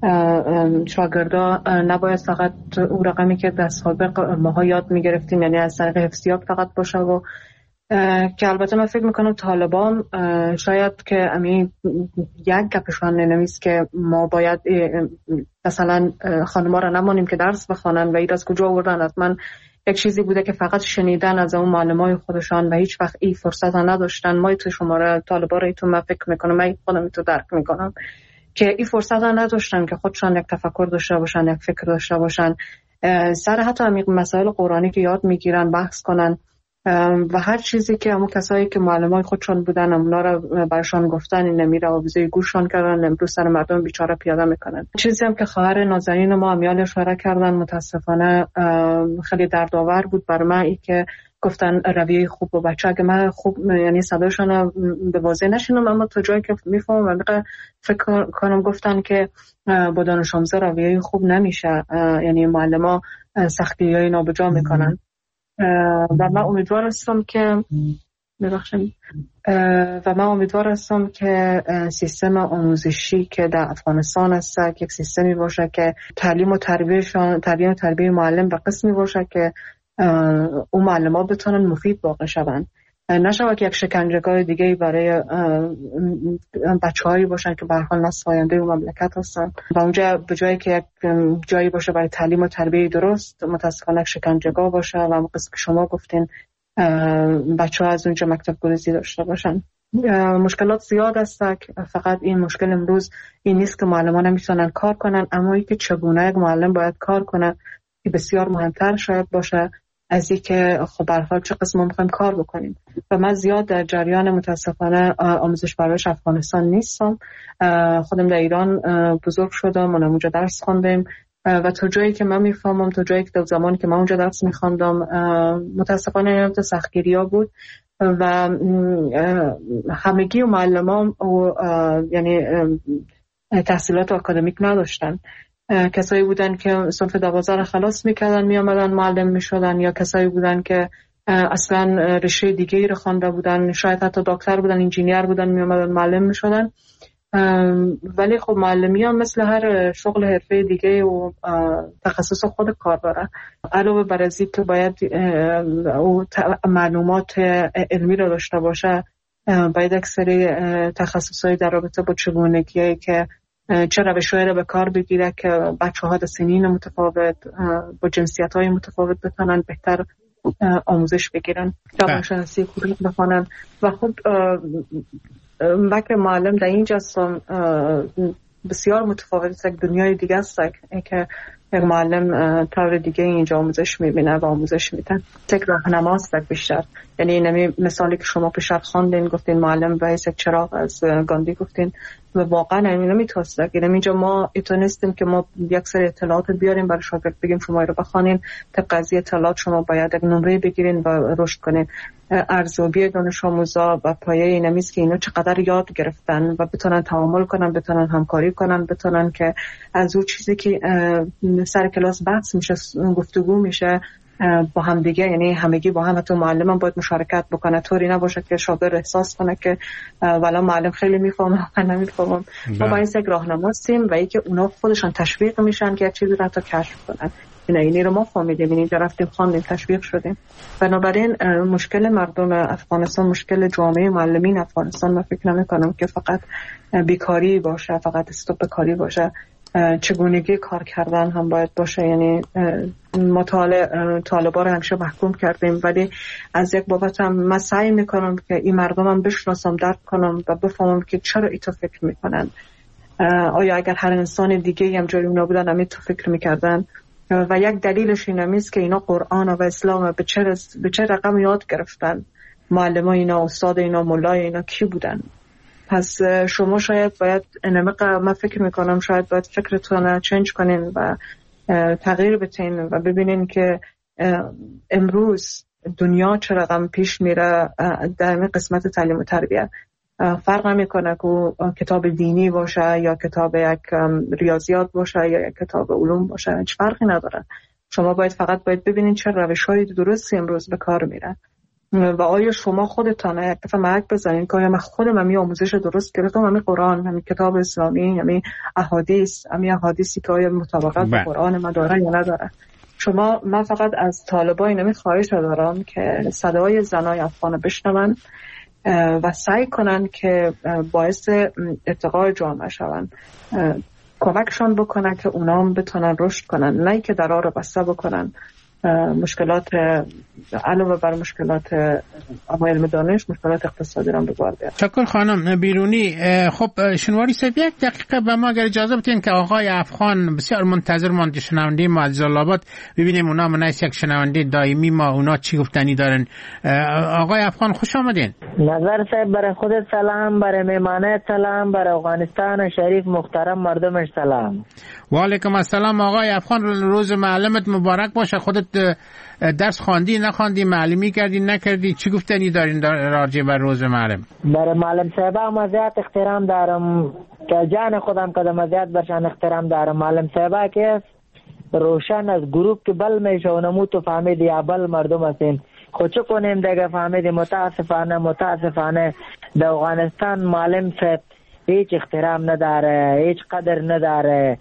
شاگردا نباید فقط اون رقمی که در سابق ماها یاد میگرفتیم یعنی از طریق حفظیات فقط باشه و که البته من فکر میکنم طالبان شاید که امی یک گپشون نمیست که ما باید مثلا خانم‌ها را نمانیم که درس بخوانن و این از کجا آوردن. از من یک چیزی بوده که فقط شنیدن از اون معلمای خودشان و هیچ وقت این فرصت نداشتن. ما تو شماره طالبا را تو من فکر میکنم، من خودم تو درک میکنم که این فرصت نداشتن که خودشان یک تفکر داشته باشن، یک فکر داشته باشن، سر حتی عمیق مسائل قرآنی که یاد میگیرن بحث کنن و هر چیزی که همون کسایی که معلمای خودشان بودن اونا را برشان گفتن این نمیره و ویزای گوششان کردن، امروز سر مردم بیچاره پیاده میکنن. چیزی هم که خواهر نازنین ما امیال اشاره کردن متاسفانه خیلی دردآور بود بر من، این که گفتن رویه خوب و بچه اگه من خوب یعنی صداشون به واضح نشینم اما تا جایی که میفهمم فکر کنم گفتن که با دانش آموزا رویه خوب نمیشه، یعنی معلما سختی‌های نابجا میکنن و من امیدوار هستم که سیستم آموزشی که در افغانستان هست یک سیستمی باشه که تعلیم و تربیه معلم به قسمی باشه که اون معلم‌ها بتونن مفید واقع شوند، نشود که یک شکنجهگاه دیگه برای بچه‌هایی باشن که به هر حال نسل آینده اون مملکت هستن و اونجا به جایی که یک جایی باشه برای تعلیم و تربیه درست متاسفانه یک شکنجهگاه باشه و قسم که شما گفتین بچه‌ها از اونجا مکتب گریزی داشته باشن. مشکلات زیاد است، فقط این مشکل امروز این نیست که معلمان نمیتونن کار کنن، اما اینکه چگونه یک معلم باید کار کنه که بسیار مهمتر شاید باشه از اینکه خب به هر حال چه قسم می‌خوایم کار بکنیم. و من زیاد در جریان متاسفانه آموزش پرورش افغانستان نیستم. خودم در ایران بزرگ شدم و اونجا درس خواندم و تا جایی که من میفهمم، تا جایی که در زمانی که من اونجا درس میخواندم متاسفانه سختگیری‌ها بود و همگی معلمان یعنی تحصیلات آکادمیک نداشتن. کسایی بودن که صنف 12 خلاص میکردن میامدن معلم میشدن، یا کسایی بودن که اصلا رشته دیگه ای رو خوانده بودن، شاید حتی دکتر بودن، انجینیر بودن، میامدن معلم میشدن. ولی خب معلمی هم مثل هر شغل حرفه دیگه و تخصص خود کار داره. علاوه بر از اینکه باید معلومات علمی رو داشته باشه، باید اکثری تخصصهای در رابطه با چگونگیه که چه روش‌هایی رو به کار بگیره که بچه‌ها در سنین متفاوت با جنسیت‌های متفاوت بتونن بهتر آموزش بگیرن، روانشناسی خوبی بخونن. و خب من که معلم در اینجا هستم بسیار متفاوت است، یک دنیای دیگه است که یک معلم طور دیگه اینجا آموزش میبینه و آموزش میدن. یک راهنماست بیشتر. یعنی نمی مثالی که شما پیشتر خواندین، گفتین معلم و یک چراغ از گاندی گفتین و واقعا نمیتوسته. یعنی اینجا ما ایتونستیم که ما یک سری اطلاعات بیاریم برای شاگرد، بگیم شما رو بخونین، طبق از اطلاعات شما باید یک نمره بگیرین و رشد کنین. ارزیابی دانش آموزا و پایه اینم است که اینا چقدر یاد گرفتن و بتونن تعامل کنن، بتونن همکاری کنن، بتونن که از اون چیزی که سر کلاس بحث میشه، گفتگو میشه با هم دیگه، یعنی همگی با هم، حتی معلم هم باید مشارکت بکنه، طوری نباشه که شاگرد احساس کنه که والا معلم خیلی میفهمه من نمیفهمم. ما با این یک راهنما هستیم و اینکه اونا خودشان تشویق میشن که یک چیزی رو حتی کشف کنن. اینی رو ما فهمیدیم، اینی رفتیم خواندیم تشویق شدیم. بنابراین مشکل مردم افغانستان، مشکل جامعه معلمین افغانستان، من فکر نمی‌کنم که فقط بیکاری باشه، فقط استوپ کاری باشه، چگونگی کار کردن هم باید باشه. یعنی ما طالبا رو همیشه محکوم کردیم، ولی از یک بابت هم من سعی میکنم که این مردم هم بشناسم، درک کنم و بفهمم که چرا ایتو فکر میکنن. آیا اگر هر انسان دیگه هم جای اونا بودن هم ایتو فکر میکردن؟ و یک دلیلش این است که اینا قرآن و اسلام به چه رقم یاد گرفتن. معلم اینا، استاد اینا، مولای اینا کی بودن؟ پس شما شاید باید من فکر میکنم شاید باید فکرتون رو چنج کنین و تغییر بتین و ببینین که امروز دنیا چه رقم پیش میره در این قسمت تعلیم و تربیت. فرق نمیکنه که کتاب دینی باشه یا کتاب یک ریاضیات باشه یا یک کتاب علوم باشه، هیچ فرقی نداره. شما فقط باید ببینین چه روش‌های درستی امروز به کار میرن و آیا شما خودتان یک دفعه محک بزنین که آیا من خودم همی آموزش درست گرفتم، همی قرآن، همی کتاب اسلامی، همی احادیثی که آیا مطابقت با قرآن من داره یا نداره. من فقط از طالبای نمی خواهش دارم که صدای زنای افغان بشنون و سعی کنن که باعث ارتقای جامعه شون، کمکشان بکنن که اونا هم بتونن رشد کنن، نه که درها رو بسته بکنن. مشکلات علاوه بر مشکلات علم دانش، مشکلات اقتصادی را به بار بیارن. تشکر خانم بیرونی. خب شنواری صاحب یک دقیقه به ما اگر اجازه بدین که آقای افغان بسیار منتظر ماند، شنونده ما از جلال‌آباد، ببینیم اونا منیس یک شنونده دائمی ما، اونا چی گفتنی دارن. آقای افغان خوش آمدین. نظر صاحب برای خودت سلام، برای مهمانت سلام، برای افغانستان شریف محترم مردمش سلام. و علیکم السلام. آقای افغان روز معلمت مبارک باشه. خودت درس خواندی نخواندی، معلمی کردی نکردی، چی گفتنی دارین راجع به روز معلم؟ برای معلم صاحبا مزیت احترام دارم که جان خودم کدام مزیت برشان احترام دارم. معلم صاحبا که روشن از گروپ که بل میشه و نمو تو فهمید یا بل مردم هستیم. خود چه کنیم دیگه فهمید. متاسفانه در افغانستان معلم صاحب هیچ احترام نداره، هیچ قدر نداره.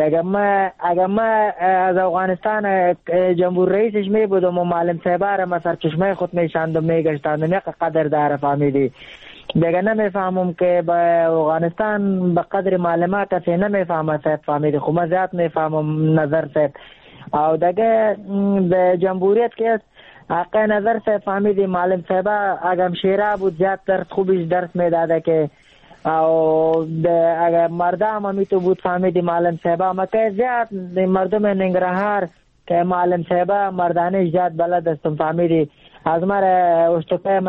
اگر ما از افغانستان جمهور رئیسش می بودم و معلم صاحبه را ما سر چشمه خود میشاندم میگشتاندم یک قدر داره فهمیدی. دیگه نمیفهمم که با افغانستان به قدر معلومات کسی نمیفهمه صاحب فهمیدی. خب ما زیاد میفهمم نظر صاحب. او دیگه به جمهوریت که حق نظر صاحب فهمیدی. معلم صاحبه اگر شیره بود زیاد درس خوبیش درس میداده که او اگر مردم همی تو بود فهمیدی معلم صاحبه مکه زیاد مردم ننگرهار که معلم صاحبه مردانه زیاد بلد استم فهمیدی. از مر اشتقه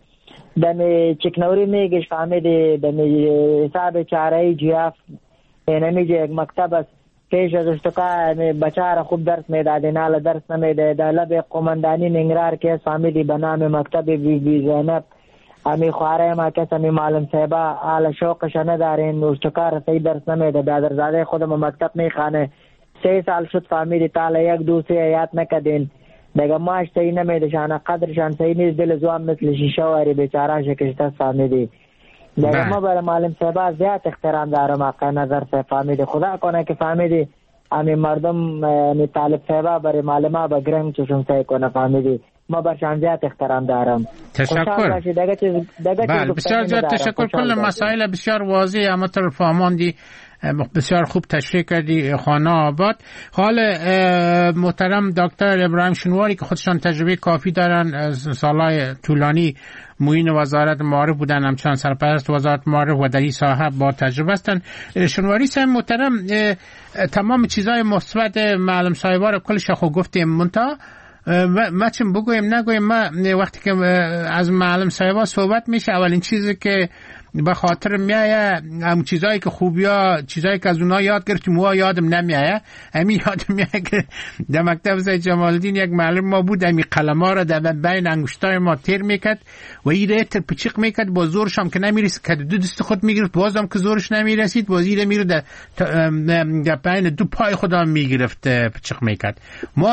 دمی چکنوری میگش فهمیدی، دمی حساب چاره جیاف نمیجه یک مکتب است پیش از اشتقاق بچه را خوب درس میدادی، نال درس نمیده. در لب قماندانی ننگرهار که فهمیدی به نام مکتب بی زینب امی خواره ما کس امی معلم صاحبا حال شوقش ندارین، اشتقاق صحیح درس نمیده. برادرزاده خودم مکتب میخانه 3 سال شد فهمیدی تعالی 1 2 3 یاد نکدین. دیگه ماش صحیح نمیده، شان قدرشان صحیح نیست، دل زوام مثل شیشه واری بیچاره شکسته فهمیدی. دیگه ما برای معلم صاحبا زیاد احترام دارم، آقا نظر صاحب فهمیدی. خدا کنه که فهمیدی امی مردم می طالب صاحبا برای معلمه با گرنگ چشم سعی کنه فهمیدی. ما برشان زیاد احترام دارم. تشکر. بله بسیار زیاد تشکر. کل مسائل بسیار واضح اما طور فهماندی، بسیار خوب تشریح کردی خانه آباد. حال محترم دکتر ابراهیم شنواری که خودشان تجربه کافی دارن، سالهای طولانی معین وزارت معارف بودن، همچنان سرپرست وزارت معارف و در این ساحه با تجربه هستند. شنواری صاحب محترم، تمام چیزای مثبت معلم صاحبا رو کلش خو گفتیم، منتها ما چیم بگویم نگویم، ما وقتی که از معلم صاحبا صحبت میشه اولین چیزی که به خاطر میایه هم چیزایی که خوبیا، چیزایی که از اونها یاد گرفتیم و یادم نمیایه. همین یادم میایه که در مکتب سید جمال الدین یک معلم ما بود، همین قلم‌ها را در بین انگشتای ما تیر میکرد و این ریتر پچیق میکرد، با زورش هم که نمیرسید که 2 دست خود میگرفت، بازم که زورش نمیرسید باز این میره در بین 2 پای خودم میگرفت پچیق میکرد. ما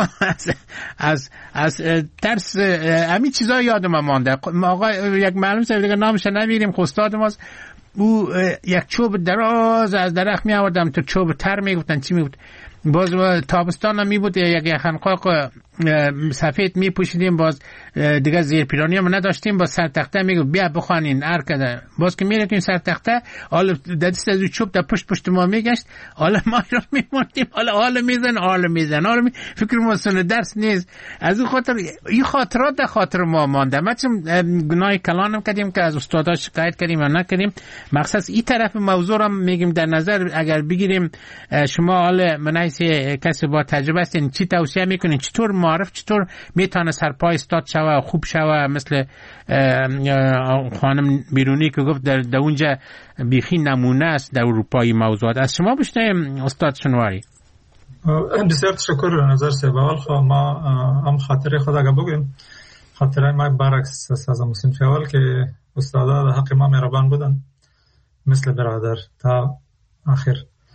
از درس همین چیزا یادم مانده. آقا یک معلم صاحب دیگه نامش نمیریم، استاد ماست، او یک چوب دراز از درخت می آوردم تو چوب تر میگفتن چی میگفت، باز تابستان هم می بود یک خنقاق سفید می پوشیدیم، باز دیگه زیر پیرانی هم نداشتیم، باز سر تخته میگفت بیا بخوانین هر کده، باز که میرفتیم سر تخته حالا دست از چوب در پشت ما میگشت، حالا ما را میموندیم حالا میزن فکر مسئله درس نیست. از اون خاطر این خاطرات در خاطر ما مانده. ما چون گناه کلانم کردیم که از استادا شکایت کردیم یا نکردیم، مخصوص این طرف موضوع را میگیم در نظر اگر بگیریم. شما حالا منایس کسی با تجربه هستین، چی توصیه میکنین؟ چطور معرف چطور میتونه سرپای استاد شوه، خوب شوه؟ مثل خانم بیرونی که گفت در اونجا بیخی نمونه است در اروپایی موضوعات. از شما بشنویم استاد شنواری. بسیار تشکر نظر سیبال. ما هم خاطر خود اگه بگیم، خاطره ما برعکس از مسلم اول که استادا در حق ما مهربان بودن مثل برادر تا آخر.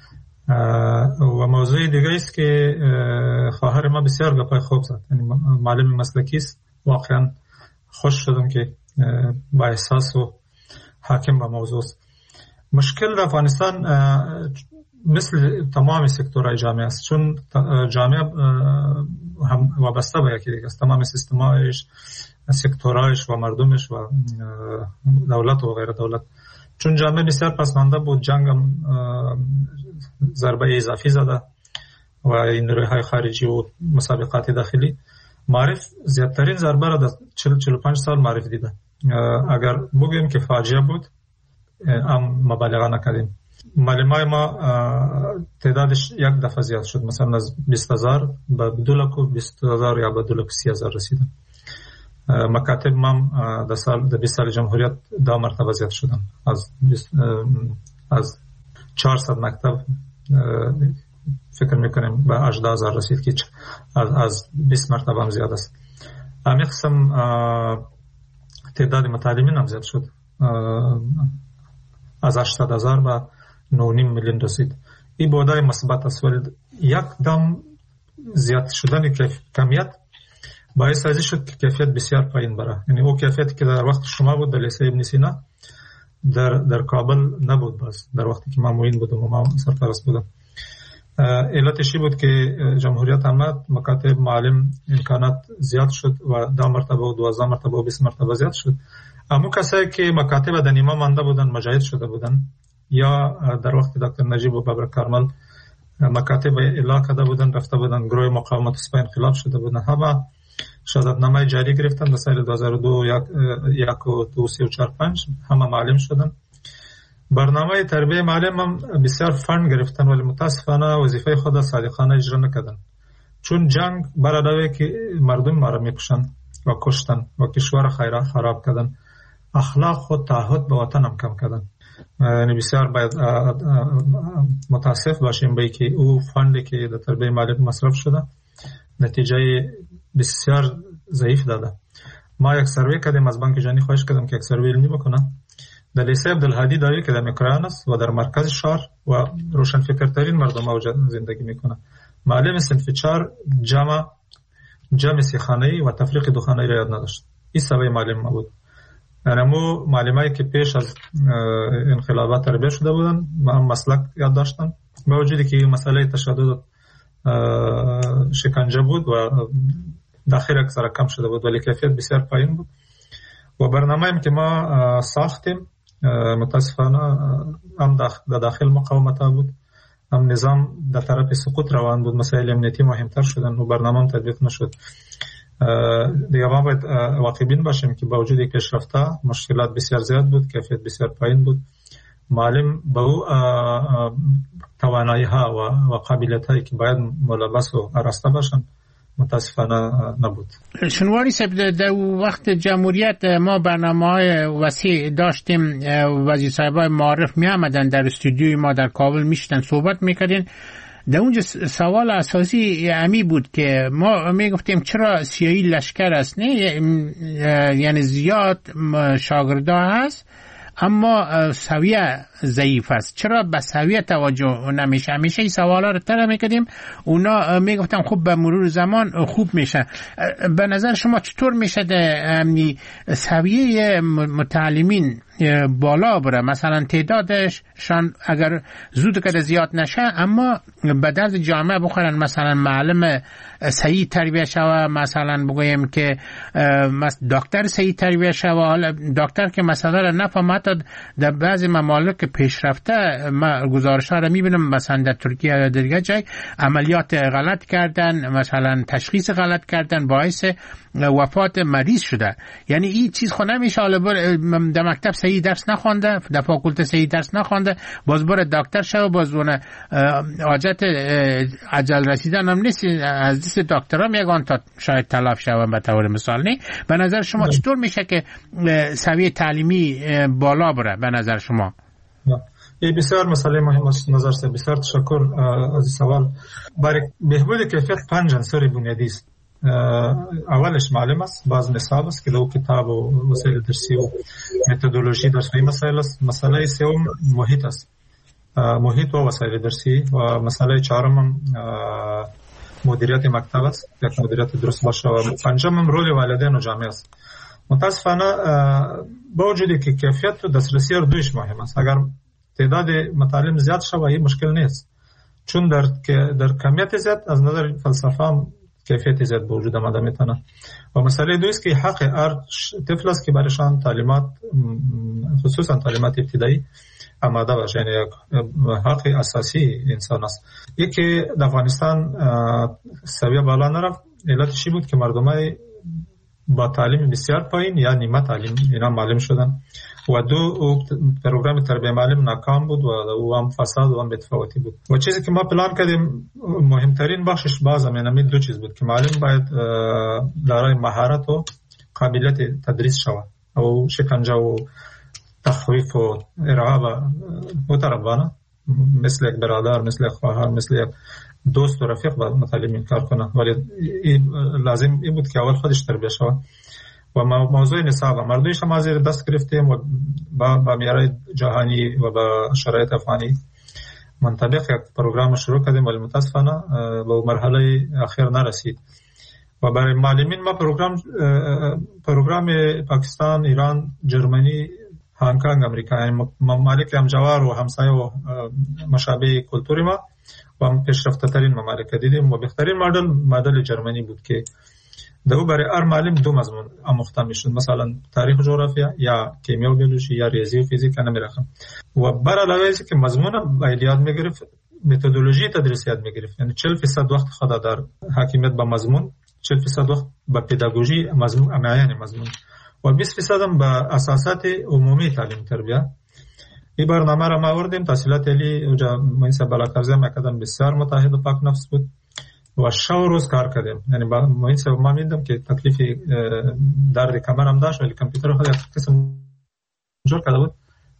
و موضوع دیگه است که خواهر ما بسیار گپای خوب زد، یعنی معلم مسلکی است. واقعا خوش شدم که با احساس و حاکم به موضوع است. مشکل در افغانستان مثل تمام سکتورهای جامعه است، چون جامعه هم وابسته به یکی دیگه است، تمام سیستمایش، سکتورهایش و مردمش و دولت و غیر دولت. چون جامعه بسیار پسمانده بود، جنگ هم ضربه اضافی زده و این نیروهای خارجی و مسابقات داخلی. معرف زیادترین ضربه را در 40-45 سال معرف دیده. اگر بگویم که فاجعه بود هم مبالغه نکردیم. معلمای ما تعدادش یک دفعه زیاد شد، مثلا از 20,000 به 220,000 یا به 230,000 رسیدن. مکاتب ما در 20 سال جمهوریت 2 مرتبه زیاد شدن، از 400 مکتب فکر میکنیم به 18,000 رسید که از 20 مرتبه هم زیاد است. همین قسم تعداد متعلمین هم زیاد شد، از 80,000 به 9.5 میلیون رسید. این بودای مثبت است، ولی یک دم زیاد شدن کمیت باعث ازی شد که کیفیت بسیار پایین بره. یعنی او کیفیتی که در وقت شما بود در لیسه ابن سینا در کابل نبود. باز در وقتی که ما معین بودم و ما سرپرست بودم، علتش بود که جمهوریت آمد، مکاتب معلم امکانات زیاد شد و 10 مرتبه و 12 مرتبه و 20 مرتبه زیاد شد. اما کسایی که مکاتب در نیمه مانده بودن، مجاهد شده بودن، یا در وقت دکتر نجیب و بابر کارمل مکاتب اعلا کرده بودن، رفته بودن گروه مقاومت سپاه انقلاب شده بودن، همه شهادتنامه جاری گرفتن در سال 2002 یک و 2 3 و 4 5 همه معلم شدن. برنامه تربیه معلم هم بسیار فند گرفتن، ولی متاسفانه وظیفه خود صادقانه اجرا نکردن، چون جنگ برادوی که مردم ما را میکشن و کشتن و کشور خراب کردن، اخلاق و تعهد به وطن هم کم کردن. یعنی بسیار باید متاسف باشیم به که او فندی که در تربیه مالی مصرف شده نتیجه بسیار ضعیف داده. ما یک سروی کردیم از بانک جهانی، خواهش کردم که یک سروی علمی بکنه. در لیسه عبدالهادی دایی که در مکران است و در مرکز شهر و روشنفکرترین مردم اوجه زندگی میکنه. معلم صنف 4 جمع سیخانه‌ای و تفریق دوخانه‌ای را یاد نداشت. این سوی معلم ما بود. یعنی مو معلمایی که پیش از انقلابات تربیه شده بودن مسلک یاد داشتن، با وجودی که مسئله تشدد شکنجه بود و داخل اکثر کم شده بود ولی کیفیت بسیار پایین بود. و برنامه‌ای که ما ساختیم متاسفانه هم در داخل مقاومت بود، هم نظام در طرف سقوط روان بود، مسائل امنیتی مهمتر شدن و برنامه تطبیق نشد. دیگه ما باید واقع‌بین باشیم که با وجود پیشرفته مشکلات بسیار زیاد بود، کیفیت بسیار پایین بود. معلم با او توانایی‌ها و قابلیت‌هایی که باید ملبس و آراسته باشن متاسفانه نبود. شنواری صاحب، در وقت جمهوریت ما برنامه‌های وسیع داشتیم، وزیر صاحبای معارف می آمدن در استودیوی ما در کابل میشتن صحبت میکردین. در اونجا سوال اساسی امی بود که ما میگفتیم چرا سیاهی لشکر است، نه یعنی زیاد شاگردا هست اما سویه ضعیف است، چرا به سویه توجه نمیشه؟ همیشه این سوالا رو طرح میکردیم، اونا میگفتن خب به مرور زمان خوب میشه. به نظر شما چطور میشه سویه متعلمین بالا بره؟ مثلا تعدادش شان اگر زود کده زیاد نشه اما به درد جامعه بخورن، مثلا معلم صحیح تربیه شوه، مثلا بگویم که دکتر صحیح تربیه شوه. حالا دکتر که مسئله را نفهمه، در بعضی ممالک پیشرفته ما گزارش‌ها را می‌بینم، مثلا در ترکیه یا دیگر جای عملیات غلط کردن، مثلا تشخیص غلط کردن باعث وفات مریض شده. یعنی این چیز خود نمیشه حالا در مکتب صحیح درس نخونده، در فاکولته صحیح درس نخونده، باز بره دکتر شو، باز اون حاجت عجل رسیدن هم نیست، از دست دکترام یگان تا شاید تلف شوه به طور مثال. نه به نظر شما چطور میشه که سویه تعلیمی بالا بره به نظر شما؟ این بسیار مسئله مهم است. نظر سه بسیار تشکر از سوال. برای بهبود کیفیت 5 عنصر بنیادی است. اولش معلم است، باز نصاب است که دو کتاب و وسایل درسی و متدولوژی درسی مسائل است. مسئله سوم محیط است، محیط و وسایل درسی. و مسئله چهارم مدیریت مکتب است، یک مدیریت درست باشه. و پنجم رول والدین و جامعه است. متاسفانه با وجودی که کیفیت و دسترسی هر دویش مهم است. اگر تعداد مطالب زیاد شود این مشکل نیست، چون در کمیت زیاد از نظر فلسفه هم کیفیت زیاد به وجود آمده میتونه. و مسئله دویی است که حق هر طفل است که برایشان تعلیمات خصوصا تعلیمات ابتدایی آماده باشه، یعنی حق اساسی انسان است. یکی در افغانستان سویه بالا نرفت، علتش بود که مردمای با تعلیم بسیار پایین یا نیمه تعلیم اینا معلم شدن و دو پروگرام تربیه معلم ناکام بود و هم فساد و هم متفاوتی بود. و چیزی که ما پلان کردیم مهمترین بخشش باز همین دو چیز بود که معلم باید دارای مهارت و قابلیت تدریس شود او شکنجه و تخویف و ارهاب متربانه مثل یک برادر، مثل یک خواهر، مثل یک دوست و رفیق باید مطالعه کار کنه. ولی لازم این بود که اول خودش تربیه شود. و موضوع نصاب مردویش هم زیر دست گرفتیم و با معیار جهانی و با شرایط افغانی منطبق یک پروگرام شروع کردیم ولی متاسفانه به مرحله اخیر نرسید. و برای معلمین ما پروگرام پاکستان، ایران، جرمنی، هنگ کنگ، امریکا، یعنی ممالک همجوار و همسایه و مشابه کلتوری ما و پیشرفته ترین ممالک دیدیم. و بهترین مدل جرمنی بود که دو برای هر معلم دو مضمون آموخته میشد، مثلا تاریخ و جغرافیا یا کیمیا و بیولوژی یا ریاضی و فیزیک نمیرخم. و بر علاوه از که مضمون باید یاد میگرفت، متدولوژی تدریس یاد میگرفت، یعنی 40% وقت خود در حاکمیت به مضمون، 40% وقت به پداگوژی مضمون معین مضمون و 20% هم به اساسات عمومی تعلیم تربیه. این برنامه را ما آوردیم. تحصیلات علی اونجا مهندس بالاکرزی مکدن بسیار متحد و پاک نفس بود و 6 روز کار کردیم. یعنی مهندس ما میدم که تکلیف درد کمر هم داشت ولی کامپیوتر خود یک قسم جور کرده بود،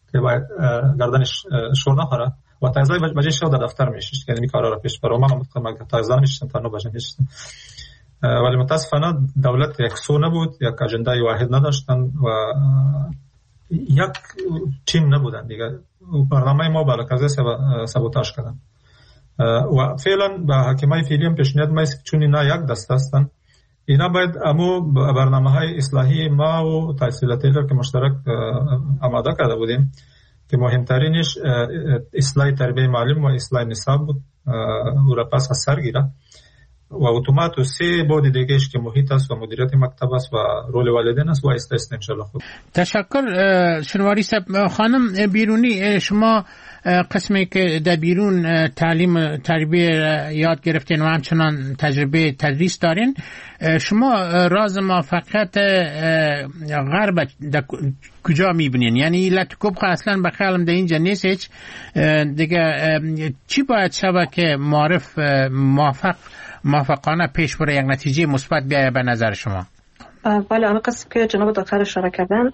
که باید گردنش شور نخوره و تا ازای بجه شو در دفتر میشید که این کارا را پیش بره. من مطمئنم تا ازای میشتم تا 9 بجه میشتم، ولی متاسفانه دولت یک سو نبود، یک اجنده واحد نداشتن و یک تیم نبودن دیگه. برنامه ما بالقضا سابوتاژ کردن و فعلا به حکیمای فعلی هم پیشنهاد میست چون اینا یک دسته هستن، اینا باید امو برنامه‌های اصلاحی ما و تحصیلاتی که مشترک آماده کرده بودیم که مهمترینش اصلاح تربیت معلم و اصلاح نصاب بود و را پس از سر گیره و اتومات و 3 بود دیگهش که محیط است و مدیریت مکتب است و رول والدین است و است ان شاء الله. خود تشکر شنواری صاحب. خانم بیرونی، شما قسمی که در بیرون تعلیم تربیت یاد گرفتین و همچنان تجربه تدریس دارین، شما راز موفقیت غرب کجا میبینین؟ یعنی لطکوب اصلا به خیالم در اینجا نیست هیچ دیگه. چی باید شبه که معرف موفقانه پیش بره یک نتیجه مثبت بیاید به نظر شما؟ بله، آن قسم که جناب دکتر اشاره کردن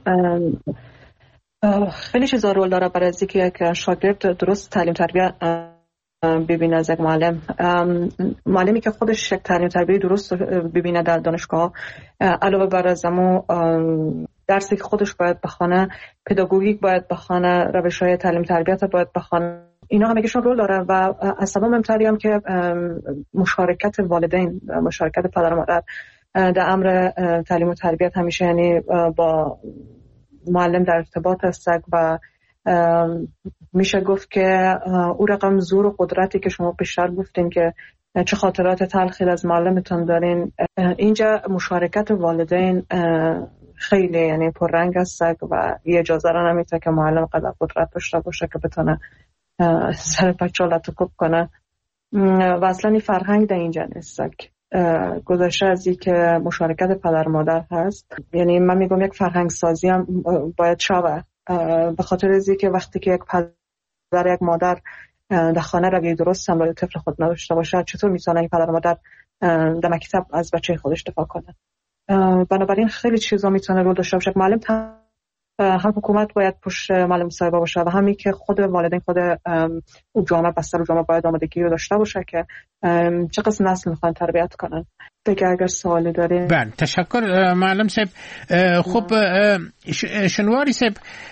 خیلی چیزا رول داره برای از اینکه یک شاگرد درست تعلیم تربیت ببینه از یک معلمی که خودش یک تعلیم تربیت درست ببینه در دانشگاه، علاوه بر از امو درسی که خودش باید بخونه، پداگوژیک باید بخونه، روش‌های تعلیم تربیت باید بخونه، اینا همگیشون رول داره و از تمام مهمتری هم که مشارکت والدین، مشارکت پدر و مادر در امر تعلیم و تربیت همیشه، یعنی با معلم در ارتباط است و میشه گفت که او رقم زور و قدرتی که شما پیشتر گفتین که چه خاطرات تلخی از معلمتون دارین، اینجا مشارکت والدین خیلی یعنی پررنگ است و یه اجازه را نمیده که معلم قدر قدرت داشته باشه که بتونه سر بچه ها لطکوب کنه و اصلا این فرهنگ در اینجا نیست. گذشته از این که مشارکت پدر مادر هست، یعنی من میگم یک فرهنگ سازی هم باید شوه، به خاطر از این که وقتی که یک پدر یک مادر در خانه رویه درست هم برای طفل خود نداشته باشه، چطور میتونه این پدر مادر در مکتب از بچه خودش دفاع کنه؟ بنابراین خیلی چیزا میتونه رول داشته باشه. معلم هم حکومت باید پشت معلم صاحبه باشه و همین که خود والدین، خود جامعه، بستر جامعه باید آمادگی رو داشته باشه که چه قسم نسل میخوان تربیت کنن. دیگه اگر سوالی دارین. بله، تشکر معلم صاحب. خب شنواری صاحب،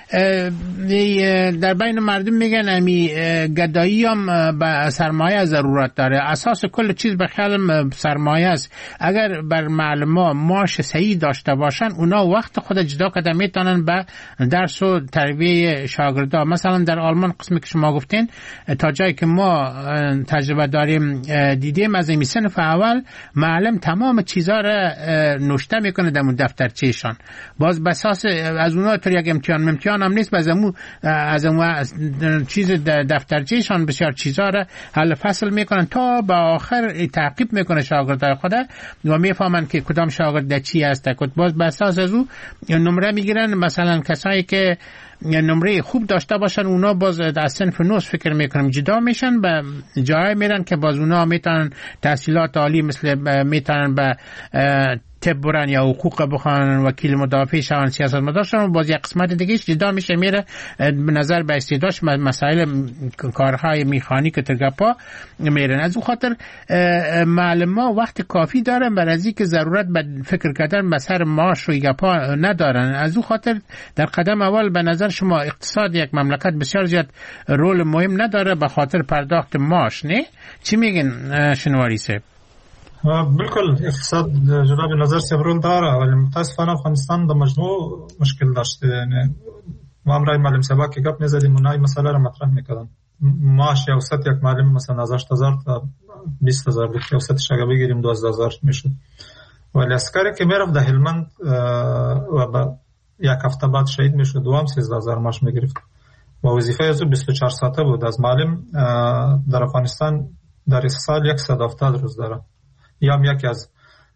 در بین مردم میگن امی گدایی هم به سرمایه ضرورت داره، اساس کل چیز به خیالم سرمایه است. اگر بر معلم معاش صحیح داشته باشن، اونا وقت خود جدا کده میتونن به درس و تربیه شاگردا. مثلا در آلمان قسمی که شما گفتین، تا جایی که ما تجربه داریم دیدیم، از این صنف اول معلم تمام چیزا را نوشته میکنه در دفترچه‌شان، باز بساس از اونها تو یک امتحان هم نیست، باز از اون چیز دفترچه‌شان بسیار چیزا را حل فصل میکنن تا به آخر تعقیب میکنه شاگردای خود و میفهمن که کدام شاگرد چی هست. باز بساس از او نمره میگیرن. مثلا کسایی که نمره خوب داشته باشن، اونا باز در صنف نوز فکر میکنم جدا میشن، به جای میرن که باز اونا میتونن تحصیلات عالی مثل میتونن به طب برن یا حقوق بخوانن، وکیل مدافع شون، سیاست مدار شون، باز یک قسمت دیگه جدا میشه، میره به نظر به استعدادش مسائل کارهای میخانیک ترگپا میرن. از اون خاطر معلم‌ها وقت کافی دارن برای از اینکه ضرورت به فکر کردن به سر معاش و گپا ندارن. از اون خاطر در قدم اول به نظر شما اقتصاد یک مملکت بسیار زیاد رول مهم نداره به خاطر پرداخت معاش، نه؟ چی میگن شنواری صاحب؟ بالکل اقتصاد جناب نظر سے رول داره، ولی متاسفانه افغانستان در مجموع مشکل داشته. یعنی ما امرای معلم صاحب که گپ می‌زدیم اونای مسئله را مطرح می‌کردن. معاش اوسط یک معلم مثلا از 8000 تا 20000 بود، اوسطش اگه بگیریم 12000 میشد. ولی عسکری که میرفت در هلمند و با یک هفته بعد شهید میشد، دوام 13000 معاش میگرفت و وظیفه از 24 ساعته بود. از معلم در افغانستان در سال 170 روز داره. یا یکی از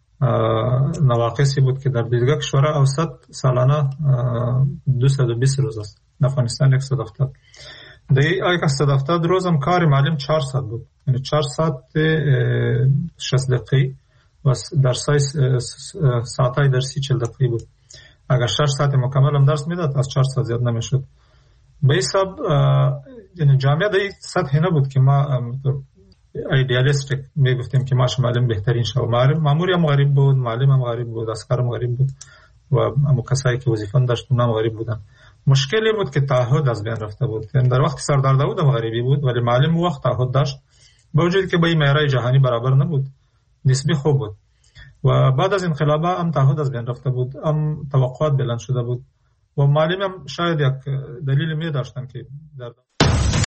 نواقصی بود که در دیگر کشورها اوسط سالانه 220 روز است، در افغانستان 170. در 170 روز هم کار معلم 4 ساعت بود، یعنی 4 ساعت 60 دقیقه و در ساعتای درسی 40 دقیقه بود. اگر 6 ساعت مکمل هم درس میداد از 4 ساعت زیاد نمیشد به حساب یعنی جامعه در سطح نبود که ما ایدئالیستیک میگفتیم که ماش معلم بهترین شو. مامور هم غریب بود، معلم هم غریب بود، عسکر هم غریب بود و اما کسایی که وظیفه داشتن هم غریب بودن. مشکلی بود که تعهد از بین رفته بود. یعنی در وقت سردار داوود هم غریبی بود ولی معلم وقت تعهد داشت، با وجودی که با این معیار جهانی برابر نبود، نسبی خوب بود. و بعد از انقلاب هم تعهد از بین رفته بود، هم توقعات بلند شده بود و معلم هم شاید یک دلیل می داشتن که در